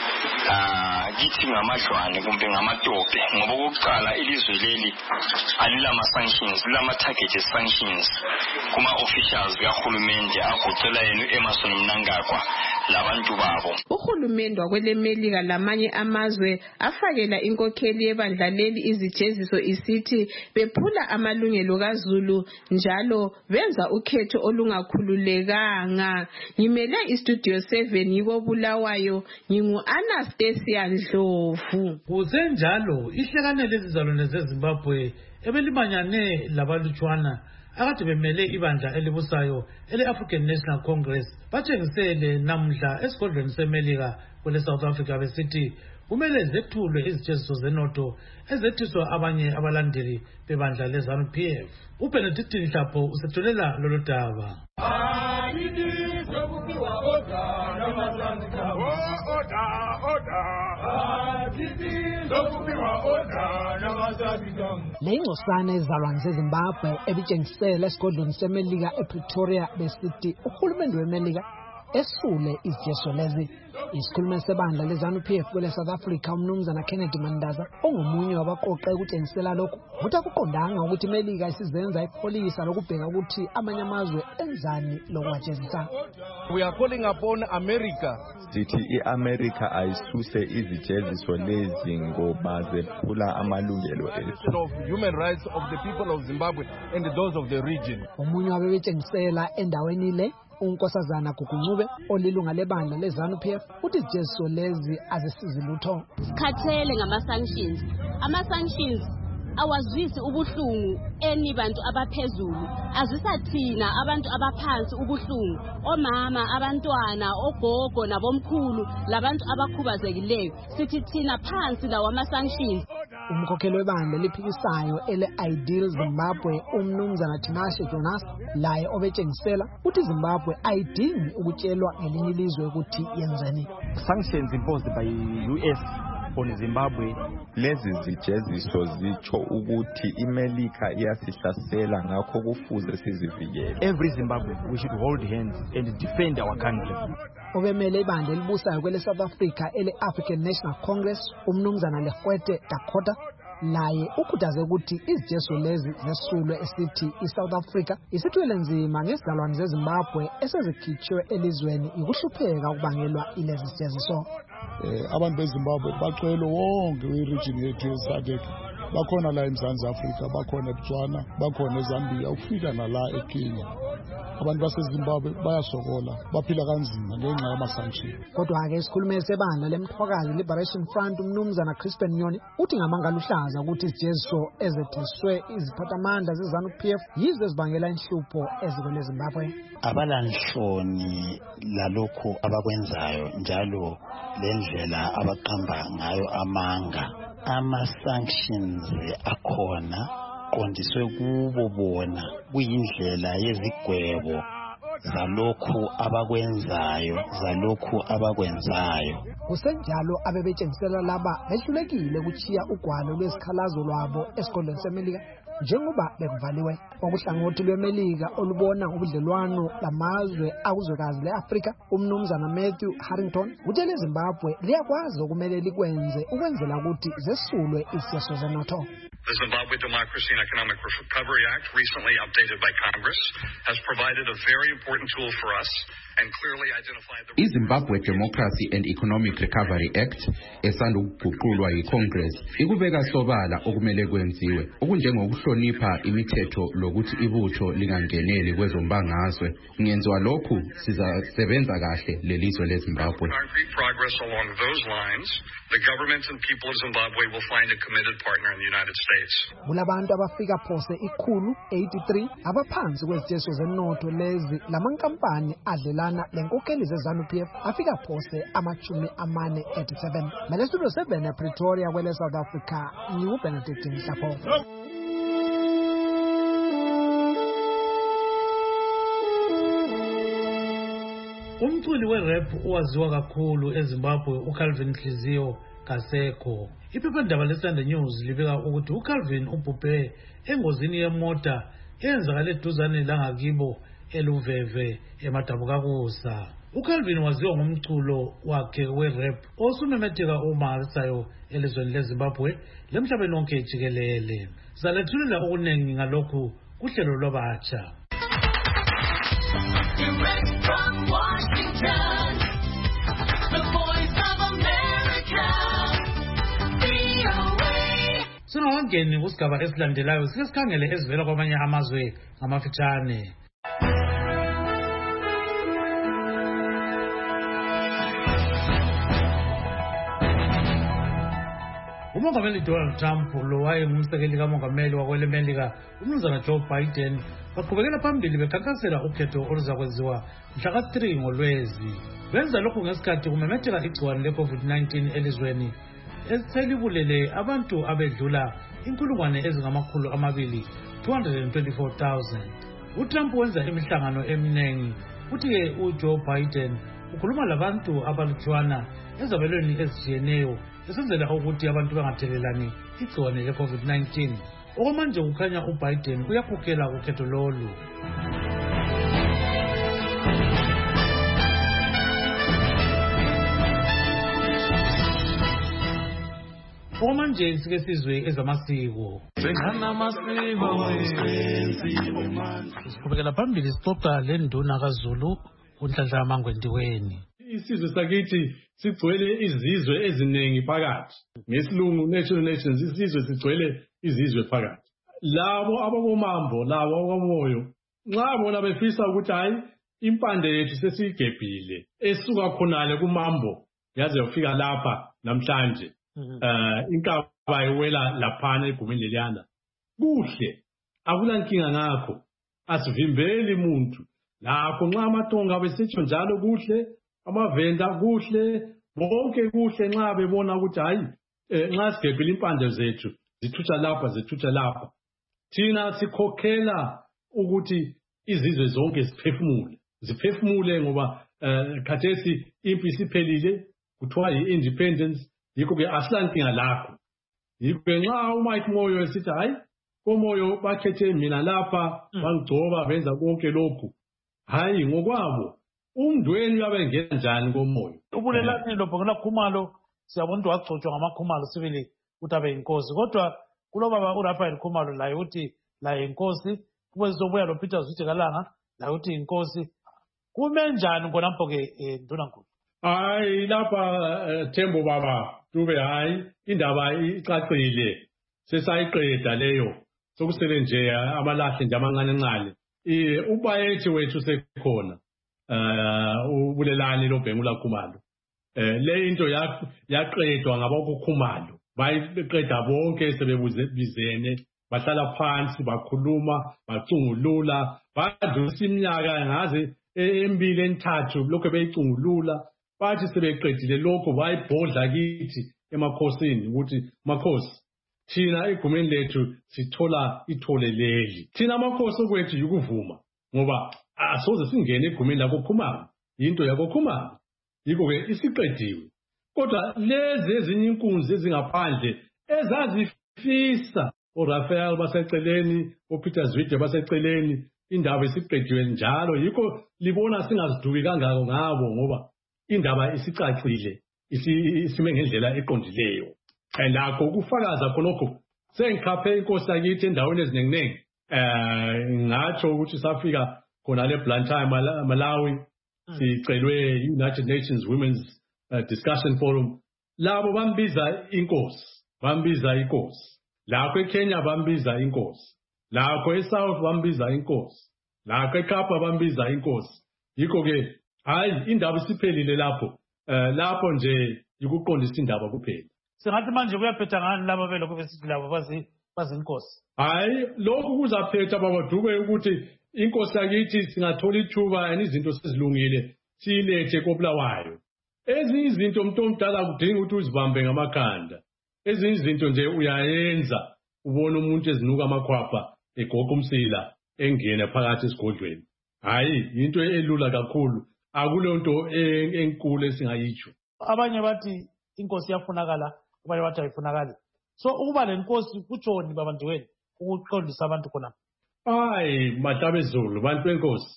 ah kithi ngamadlwane kumbe ngamatope ngoba ukuqala ilizwe leli alilama sanctions lama targeted sanctions kuma officials kahulumende agoqela yenu Emerson Mnangagwa labantu babo.
Uhulumende wakwelemelika lamanye amazwe afakela inkokheli yebandla leli izijeziso isithi bephula amalungelo kaZulu njalo benza ukhetho olungakhululekanga. Ngimele istudio seven yiko Bulawayo ngingu Anastasia Ndlovu.
Kuze njalo ihlekane lezizalwane zeZimbabwe ebelimanyane labalutshwana akade bemele ibandla elibusayo ele-African National Congress batshengisele namhla esigodlweni seMelika kwele South Africa besithi kumele zethulwe izijeziso zenotho ezethiswa abanye abalandeli bebandla le-ZANU P F. uBenedict Nhlapho usethulela lolu daba.
Le ngxosana ezalwane zeZimbabwe ebitshengisela esigodlweni seMelika ePretoria besithi uhulumende weMelika esule izijeziso lezi. Isikhulumi sebandla le-ZANU P F kwele South Africa umnumzana Kennedy Mandaza ongomunye wabaqoqe ukutshengisela lokho ukuthi akuqondanga ukuthi iMelika isizenza ipholisa lokubheka ukuthi amanye amazwe enzani lokwajezisa.
We are calling upon America.
Sithi iAmerica ayisuse izijeziso lezi ngoba zephula amalungelo ethu.
Of human rights of the people of Zimbabwe and those of the region.
Omunye wabetshengisela endaweni le uNkosazana Guguncube olilunga lebandla le-ZANU P F uthi izijeziso lezi azisizi lutho.
Sikhathele ngama-sanctions. Ama-sanctions awazwisi ubuhlungu eni bantu abaphezulu, azwisa thina abantu abaphansi ubuhlungu, omama, abantwana, ogogo nabomkhulu, labantu abakhubazekileyo. Sithi thina phansi lawo ama-sanctions.
Umkhokheli webandla eliphikisayo ele-Ideal Zimbabwe umnumzana Tinashe Jonas laye obetshengisela uthi Zimbabwe ayidingi ukutshelwa ngelinye ilizwe ukuthi yenzeni.
Sanctions imposed by U S on Zimbabwe.
Lezi zijeziso zitsho ukuthi iMelika iyasihlasela ngakho kufuze sizivikele.
Every Zimbabwe we should hold hands and defend our country.
Obemele ibandla elibusayo kwele South Africa ele-African National Congress umnumzana Legwete Dakota laye ukhuthaze ukuthi izijeziso lezi zesulwe esithi iSouth Africa isithwele nzima ngezidalwane zeZimbabwe esezikhitshwe elizweni ikuhlupheka ukubangelwa ilezi zijeziso.
Eh, abantu beZimbabwe bacwele wonke we-region yethu yeSADC, bakhona la eMzansi Afrika, bakhona eBotswana, bakhona eZambia, ukufika nala eKenya. Abantu baseZimbabwe bayasokola, baphila kanzima ngenxa yama-sanction.
Kodwa-ke isikhulumi sebandla leMthwakazi Liberation Front umnumzana Crispin Nyoni uthi ngamangala uhlaza ukuthi izijeziso ezethiswe iziphathamandla ze-ZANU P F yizo ezibangela inhlupho ezikwele Zimbabwe.
Abalanhloni lalokho abakwenzayo njalo lendlela abaqamba ngayo amanga. Ama-sanctions akhona qondiswe kubo bona kuyindlela yezigwebo zalokhu abakwenzayo zalokhu abakwenzayo.
Kusenjalo abebetshengisela laba behlulekile ukuchiya ugwalo lwesikhalazo lwabo esigodlweni seMelika njengoba bekuvaliwe. Okuhlangothi lweMelika olubona ubudlelwano lamazwe akuzwekazi le-Afrika umnumzana Matthew Harrington utshele Zimbabwe liyakwazi okumele likwenze ukwenzela ukuthi zesulwe izijeziso zenotho.
The Zimbabwe Democracy and Economic Recovery Act, recently updated by Congress, has provided a very important tool for us and clearly identified the...
iZimbabwe Democracy and Economic Recovery Act esandukuguqulwa yiCongress ikubeka sobala okumele kwenziwe okunjengokuhlonipha imithetho lokuthi ibutho lingangeneli kwezombangazwe. Ngenziwa lokhu sizasebenza kahle lelizwe leZimbabwe.
Concrete progress along those lines, the government and people of Zimbabwe will find a committed partner in the United States.
Kulabantu abafika phose ikhulu eighty-three abaphansi kwezijeziso zenotho lezi lamankampani adlelana lenkokheli ze-ZANU P F afika phose amachumi amane eighty-seven. Melestudio seven ePretoria kwele South Africa, ngiuBenedict Nhlapho.
Umculi we-rap owaziwa kakhulu eZimbabwe uCalvin Hliziyo kasekho. Iphephandaba leSunday News libika ukuthi uCalvin ubhubhe engozini yemota eyenzakale eduzane langakibo eLuveve eMadabukakusa. uCalvin waziwa ngomculo wakhe we-rap osumemetheka omangalisayo elizweni leZimbabwe lemhlabeni wonke jikelele. Salethulela okuningi ngalokhu kuhlelo lwabatsha.
Direct from Washington, the voice of America, V O A.
Singawangeni kusigaba esilandelayo sesikhangele ezivela kwamanye amazwe ngamafitshane. uMongameli Donald Trump lo wayengumsekeli kamongameli wakwele Melika umnumzana Joe Biden baqhubekela phambili bekhankasela ukhetho oluzakwenziwa mhla ka three ngoLwezi. Benza lokhu ngesikhathi kumemetheka igciwane le-COVID nineteen elizweni eselibulele abantu abedlula inkulungwane ezingamakhulu amabili two hundred twenty-four thousand. uTrump wenza imihlangano eminingi, uthi-ke uJoe Biden ukhuluma labantu abalutshwana ezabelweni ezitshiyeneyo esenzela ukuthi abantu bangathelelani igciwane le-COVID nineteen. Okwamanje kukhanya uBiden uyakhokhela ukhetho lolu. Okwamanje sike sizwe ezamasiko. Siqhubekela phambili sixoxa lenduna kaZulu uNhlanhla Mangwendiweni.
Isizwe sakithi sigcwele izizwe eziningi phakathi. Ngesilungu National Nations isizwe sigcwele izizwe phakathi. Labo abakomambo, labo abamoyo, nxa bona befisa ukuthi hayi impande yethu sesigebhile esuka khonale kumambo yaze yofika lapha namhlanje. Eh inkaba iwela laphana egumeni leliyana. Kuhle akulankinga ngakho. Asivimbeli umuntu. Lapho nxa amatonga besitsho njalo kuhle, amavenda kuhle, bonke kuhle nxa bebona ukuthi hayi nxa sigebhile impande zethu zithutsha lapha zithutsha lapha. Thina sikhokhela ukuthi izizwe zonke ziphefumule. Ziphefumule ngoba khathesi impi isiphelile, kuthiwa yi-independence. Yikho ke asilankinga lakho. Yikho ke nxa uMike Moyo esithi hayi komoyo bakhethe mina lapha bangigcoba benza konke lokhu. Hayi ngokwabo umndweni uyabengena njani komoyo.
Ubulelani lo bhekela Khumalo siyabona ukuthi wagcotshwa ngamakhumalo sibili ukuthi abe inkosi. Kodwa kulo baba uRafael Khumalo laye uthi la inkosi kube sobuya lo Peter Zwijikalanga la uthi inkosi. Kume njani ngonapho ke nduna nkulu?
Hayi lapha Thembo baba tube hayi indaba icacile sesayiqeda leyo sokusele nje amalahle nje amancane ncane. Eh ubayethi wethu sekhona eh ubulelani loBhengula Khumalo. Eh le into yaqedwa ngabakukhumalo. Bayiqeda bonke sebebizene bahlala phansi bakhuluma bacungulula badlulisa iminyaka ngaze embili enthathu lokho beyicungulula. Bathi sebeqedile lokho bayibhodla kithi emakhosini ukuthi makhosi thina egumeni lethu sithola ithole leli. Thina amakhosi okwethu yikuvuma ngoba asoze singene egumeni lakho Khumalo. Into yakho Khumalo. Yikho ke isiqediwe. Kodwa lezi ezinye inkunzi ezingaphandle ezazifisa uRafael baseceleni, uPeter Zwide baseceleni, indaba isiqediwe njalo. Yikho libona singaziduki kangako ngabo ngoba indaba isicacile isime ngendlela eqondileyo. Lakho ukufakaza khonokho sengikhaphe inkosi yakithi endaweni ezinenginengi. Eh ngatsho ukuthi safika khona le Blantyre Malawi sicelwe United Nations Women's uh, Discussion Forum. Labo bambiza inkosi, bambiza inkosi. Lakho eKenya bambiza inkosi. Lakho eSouth bambiza inkosi. Lakho eKapa bambiza inkosi. Yikho ke hayi indaba isiphelile lapho. Eh lapho nje ukuqondisa indaba kuphela.
Singathi manje kuyaphetha ngani laba belokho besithi labo bazi bazinkosi.
Hayi lokhu kuzaphetha babaduke ukuthi inkosi yakithi singathola ithuba izinto sezilungile silethe koBulawayo. Ezinye izinto umuntu omdala kudinga ukuthi uzibambe ngamakhanda. Ezinye izinto nje uyayenza ubona umuntu ezinuka amakhwapha egoqa umsila engena phakathi esigodlweni. Hayi into elula kakhulu. Akulo nto enkulu esingayitsho.
Abanye bathi inkosi yafunakala, abanye bathi ayifunakali. So ukuba lenkosi kutshoni babandiweni ukuqondisa abantu khona.
Hayi Mahlabezulu bantu benkosi.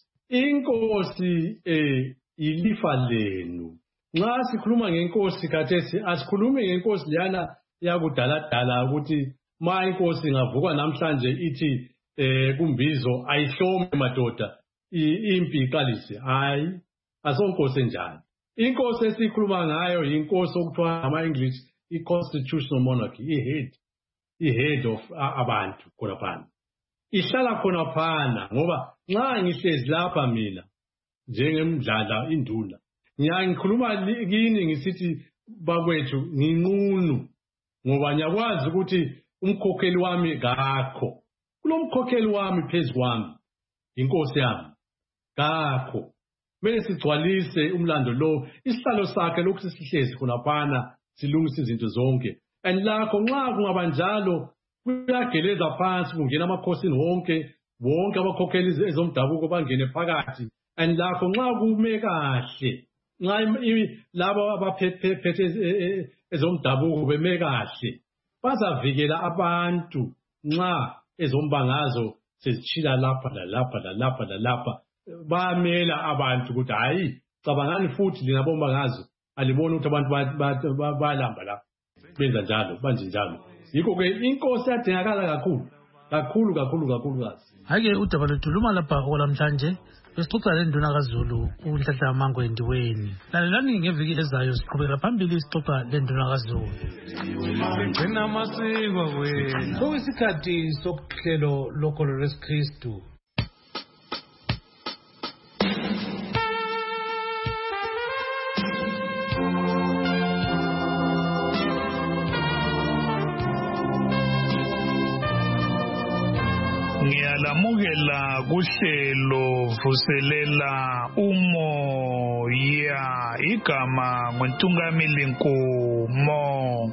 Inkosi eh ilifa lenu. Nxa sikhuluma ngenkosi khathesi asikhulumi ngenkosi liyana yakudala dala ukuthi ma inkosi ngavuka namhlanje ithi eh kumbizo ayihlome madoda impi iqalise. Hayi asonkosi njani. Inkosi esikhuluma ngayo inkosi okuthiwa ama English i-constitutional monarchy, i-head i-head of abantu khona phana. Ihlala khona phana ngoba nxa ngihlezi lapha mina njengemdlala induna ngiyakhuluma kini ngisithi bakwethu nginqunu ngoba ngiyakwazi ukuthi umkhokheli wami ngakho. Kulomkhokheli wami phezukwami inkosi yami ngakho. Mele sigcwalise umlando lo isihlalo sakhe lokhu sisihlezi khona phana silungise izinto zonke. And lakho nxa kungabanjalo kuyageleza phansi kungena amakhosini wonke wonke abakhokheli ezomdabuko bangene phakathi. And lakho nxa kume kahle nxa labo abaphethe ezomdabuko beme kahle bazavikela abantu nxa ezombangazwe sezitshila lapha lalapha lalapha lalapha bamela abantu ukuthi hayi cabangani futhi lina bombangazwe alibona ukuthi abantu balamba la benza njalo banje njalo. Yikho ke inkosi yadingakala kakhulu kakhulu kakhulu kakhulu kazi.
Hake udaba lethu luma lapha olamhlanje besixoxa lenduna kaZulu uNhlanhla Mangwendiweni. Lalelani ngeviki ezayo siqhubeka phambili sixoxa lenduna kaZulu. Ngena amasiko wena. Sokuyisikhathi sokuhlelo lokho lweKristu.
Ngiyalamukela kuhlelo vuselela umoya igama nguNtungamili Nkomo.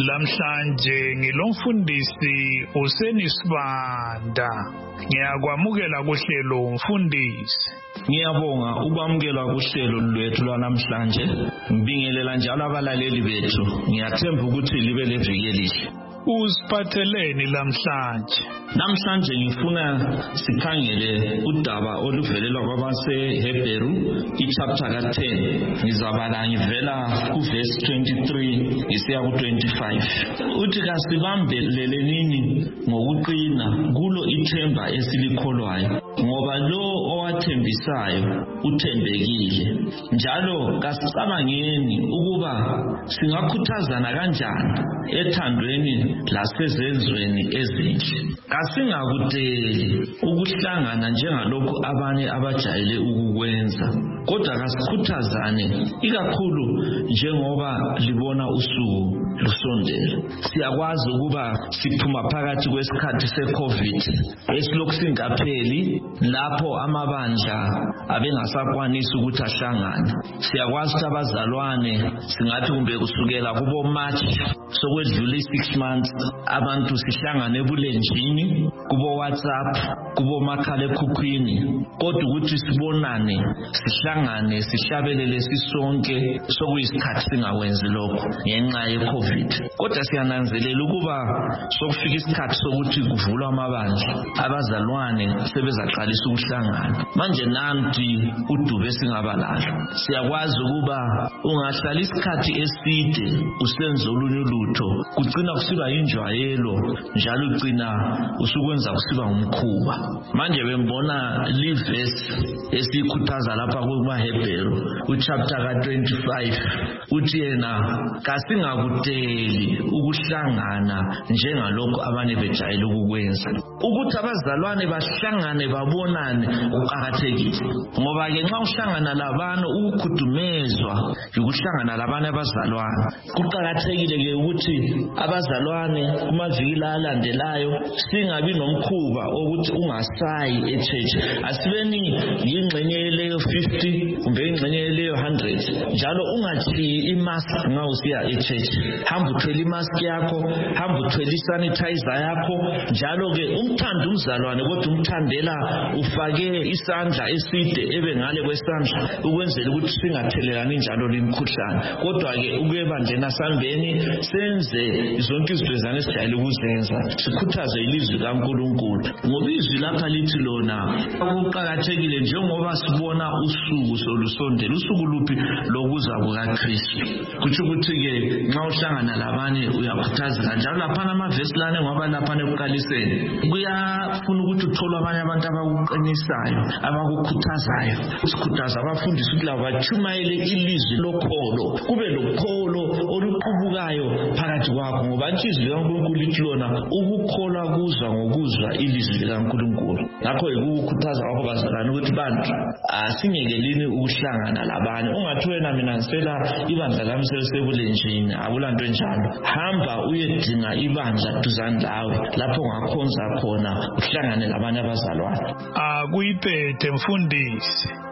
Lamhlanje ngilomfundisi uSenisibanda. Ngiyakwamukela kuhlelo mfundisi.
Ngiyabonga ukwamukela kuhlelo lwethu lwanamhlanje. Ngibingelela njalo abalaleli bethu. Ngiyathemba ukuthi libe leviki elihle.
Usiphatheleni lamhlanje?
Namhlanje ngifuna sikhangele udaba oluvelela kwabaseHebheru ichapter ka ten. Ngizabala ngivela kuverse twenty-three ngisiya ku twenty-five. Uthi kasibambeleleni ngokuqina kulo ithemba esilikholwayo ngoba lo owathembisayo uthembekile. Njalo kasicabangeni ukuba singakhuthazana kanjani ethandweni lasezenzweni ezinhle. Kasingakudeli ukuhlangana njengalokhu abanye abajayele ukukwenza, kodwa kasikhuthazane ikakhulu njengoba libona usuku lusondela. Siyakwazi ukuba siphuma phakathi kwesikhathi seCovid esilokhu singapheli lapho amabandla abengasakwanisi ukuthi ahlangane. Siyakwazi ukuthi abazalwane singathi kumbe kusukela kubo March sokwedlula six months abantu sihlangane ebulenjini kubo WhatsApp kubo makhalekhukhwini, kodwa ukuthi sibonane sihlangane sihlabelele sisonke sokuyisikhathi singawenzi lokho ngenxa yeCovid. Kodwa siyananzelela ukuba sokufika isikhathi sokuthi kuvulwa amabandla abazalwane sebezaqalisa ukuhlangana. Manje nanti udube singabalalo. Siyakwazi ukuba ungahlala isikhathi eside usenza olunye ulutho kugcina kusiba injwayelo njalo ugcina usukwenza kusiba umkhuba. Manje bembona livesi esikhuthaza lapha kumaHebheru uchapter ka twenty-five uthi yena kasingakudeli ukuhlangana njengalokho abanye bejayele ukukwenza. Ukuthi abazalwane bahlangane babonane kuqhakathekile ngoba ke nxa uhlangana labanye ukukhudumezwa ukuhlangana labanye abazalwane. Kuqhakathekile ke ukuthi abazalwane kumaviki alandelayo singabi nomkhuba ukuthi ungasayi echurch. Asibeni yingxenye leyo fifty kumbe ingxenye leyo one hundred njalo ungathi imask nxa usiya echurch. Hamba uthwele imask yakho, hamba uthwele isanitizer yakho, njalo ke umthanda umzalwane kodwa umthandela ufake isandla eside ebe ngale kwesandla ukwenzela ukuthi singathelelani njalo limkhuhlane. Kodwa ke ukuyebandlena sambeni senze zonke izizwe esijayele ukuzenza, sikhuthaze ilizwi kaNkulunkulu ngoba izwi lapha lithi lona okuqhakathekile njengoba sibona usuku solusondela. Usuku luphi lokuza kukaKristu. Kutsho ukuthi ke nxa uhlangana labanye uyakhuthazeka njalo lapha amavesi lane ngoba lapha ekuqaliseni kuyafuna ukuthi uthole abanye abantu abakuqinisayo abakukhuthazayo. Sikhuthaza abafundisi ukuthi labo bachumayele ilizwi lokholo kube lokholo oluqubukayo phakathi kwakho ngoba inhliziyo kaNkulunkulu ithi lona ukukholwa kuzwa ngokuzwa ilizwi likaNkulunkulu. Ngakho ukukhuthaza kwakho bazalwane ukuthi bantu asingekelini ukuhlangana labanye. Ungathi wena mina ngisela ibandla lami selisebulenjini akulanto enjalo. Hamba uyedinga ibandla duzane lawe lapho ungakhonza khona uhlangane labanye abazalwane.
Akuyiphethe mfundisi.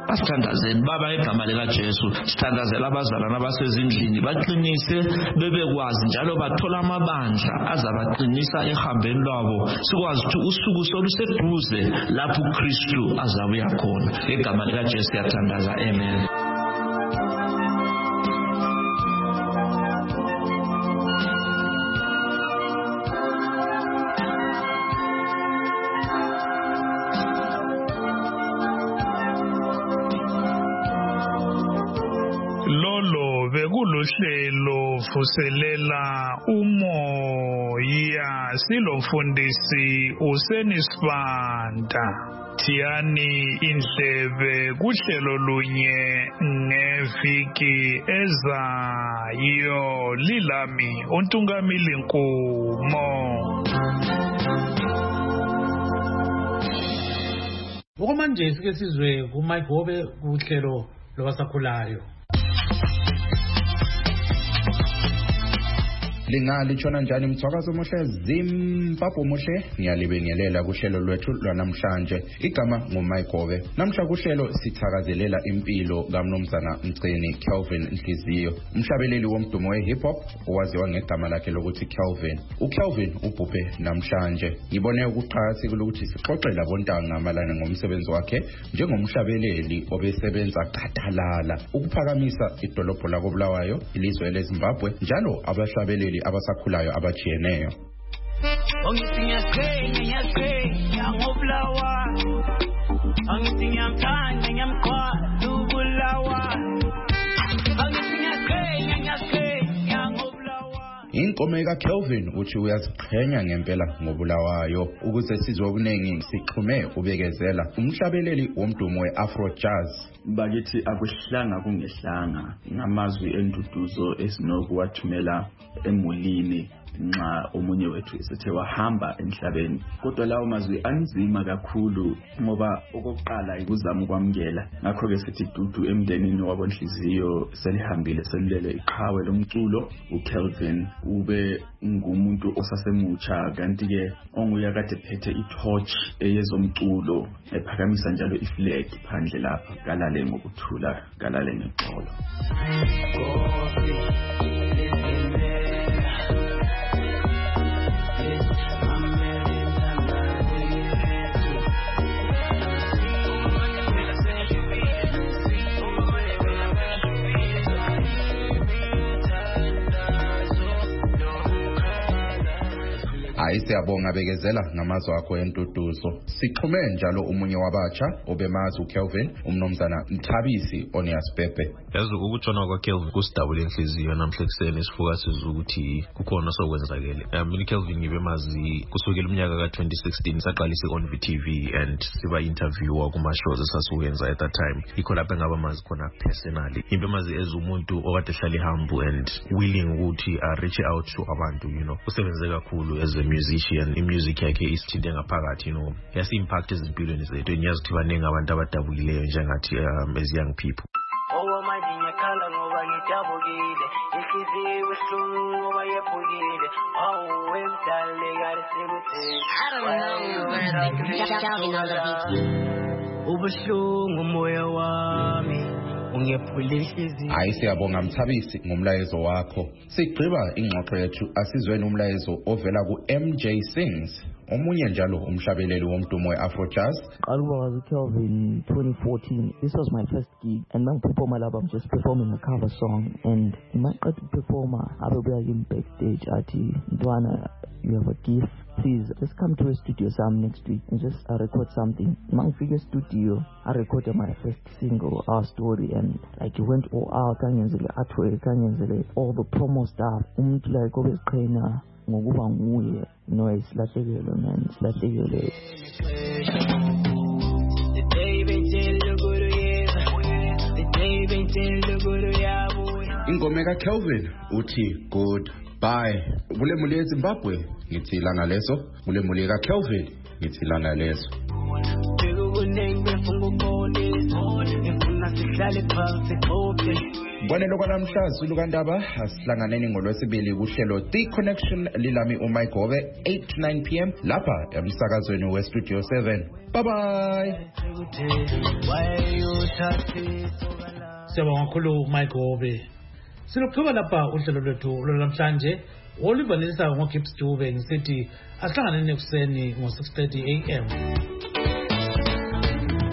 asithandazeni baba egama lika Jesu sithandazela abazalwana abasezindlini baqinise bebekwazi njalo bathola amabandla azabaqinisa ehambeni lwabo sikwazi ukuthi usuku soluseduze lapho uKristu azabuya khona egama lika Jesu siyathandaza amen.
Bekulohlelo vuselela umoya silomfundisi usenisibanda Tiani indlebe kuhlelo lunye ngeviki ezayo lilami uNtungamili Nkumo.
Okomanje sike sizwe kuMike Hobe kuhlelo lobasakhulayo.
Lingali tshona njani mthwakazi omuhle Zimbabwe omuhle ngiyalibengelela kuhlelo lwethu lwanamhlanje igama nguMike Hobe. Namhla kuhlelo sithakazelela impilo kaMnumzana Mgceni Kelvin Nhliziyo, umhlabeleli womdumo we-hip hop owaziwa ngegama lakhe lokuthi Kelvin. uKelvin ubhubhe namhlanje. Ngibone ukuqhakathekile ukuthi sixoxe labontanga ngamalana ngomsebenzi wakhe njengomhlabeleli obesebenza gadalala ukuphakamisa idolobho lakoBulawayo, ilizwe leZimbabwe, njalo abahlabeleli abasakhulayo abajiyeneyo. Inkomeka Kelvin uthi uyaziqhenya ngempela ngoBulawayo. Ukuze sizwe okuningi sixhume ubekezela umhlabeleli womdumo we-Afro Jazz.
Bakithi akuhlanga kungehlanga ngamazwi enduduzo esinokuwathumela emulini nxa omunye wethu esethe wahamba emhlabeni. Kodwa lawo mazwi anzima kakhulu ngoba okokuqala ikuzama ukwamkela. Ngakho ke sithi dudu emndenini wabonhliziyo selihambile selilele iqhawe lomculo. uKelvin ube ngumuntu osasemutsha kanti ke onguya kade phethe itorch eyezomculo ephakamisa njalo iflag phandle lapha. Kalale ngokuthula, kalale ngexolo. Siyabonga bekezela ngamazwi akho entuduzo. Sixhume njalo umunye wabatsha obemazi uKelvin, umnumzana Mthabisi Onias Pepe.
Yazi ukutshona kwaKelvin kusidabule enhliziyo namhla ekseni sifuka sizwe ukuthi kukhona sokwenzakele. Mina Kelvin ngibemazi kusukela umnyaka ka twenty sixteen saqalisa on V T V and siba interviewer kuma shows esasiwenza at that time. Ikho lapha ngabamazi khona personally. Ngibemazi as umuntu okade hlala humble and willing ukuthi uh, reach out to abantu, you know. Usebenze kakhulu as a musician, imusic yakhe isithinde ngaphakathi, you know. Yasi impact ezimpilweni zethu ngiyazi ukuthi baningi abantu abadabukileyo njengathi um, as young people.
Oh my dear khala ngoba ngidabukile ihliziyo ihlungu ngoba yephukile oh emdale ngale sekuthini I don't know where Calvin on the beat ubuhlungu moya wami ungephula inhliziyo.
Hayi siyabonga Mthabisi ngomlayezo wakho. Sigqiba ingxoxo yethu asizweni umlayezo ovela ku M J Sings, omunye njalo umhlabeleli womdumo we-Afro Jazz.
Qaluba Kelvin twenty fourteen. This was my first gig and my performer lab I'm just performing a cover song and my performer I will be in backstage ati Ndwana you have a gift, please just come to a studio some next week and just uh, record something. Mangifika studio I recorded my first single Our Story and like it went all out kangenzele artwork kangenzele all the promo stuff. Umuntu like obeziqhenya ngokuba nguye no isilahlekelo man isilahlekelo.
Ingoma kaKelvin uthi good bye. Kule muli eZimbabwe ngithi ilanga leso, kule muli kaKelvin ngithi ilanga leso. Bonelo kwanamhla Zulu kaNdaba asihlanganeni ngolwesibili kuhlelo The Connection lilami uMike Hobe eight to nine p m lapha emsakazweni we Studio seven. Bye bye.
Siyabonga kakhulu Mike Obe. Silokuqhuba lapha uhlelo lwethu lwanamhlanje oluvalisa ngoGibbs Dube ngisithi asihlangane nekuseni ngo six thirty a m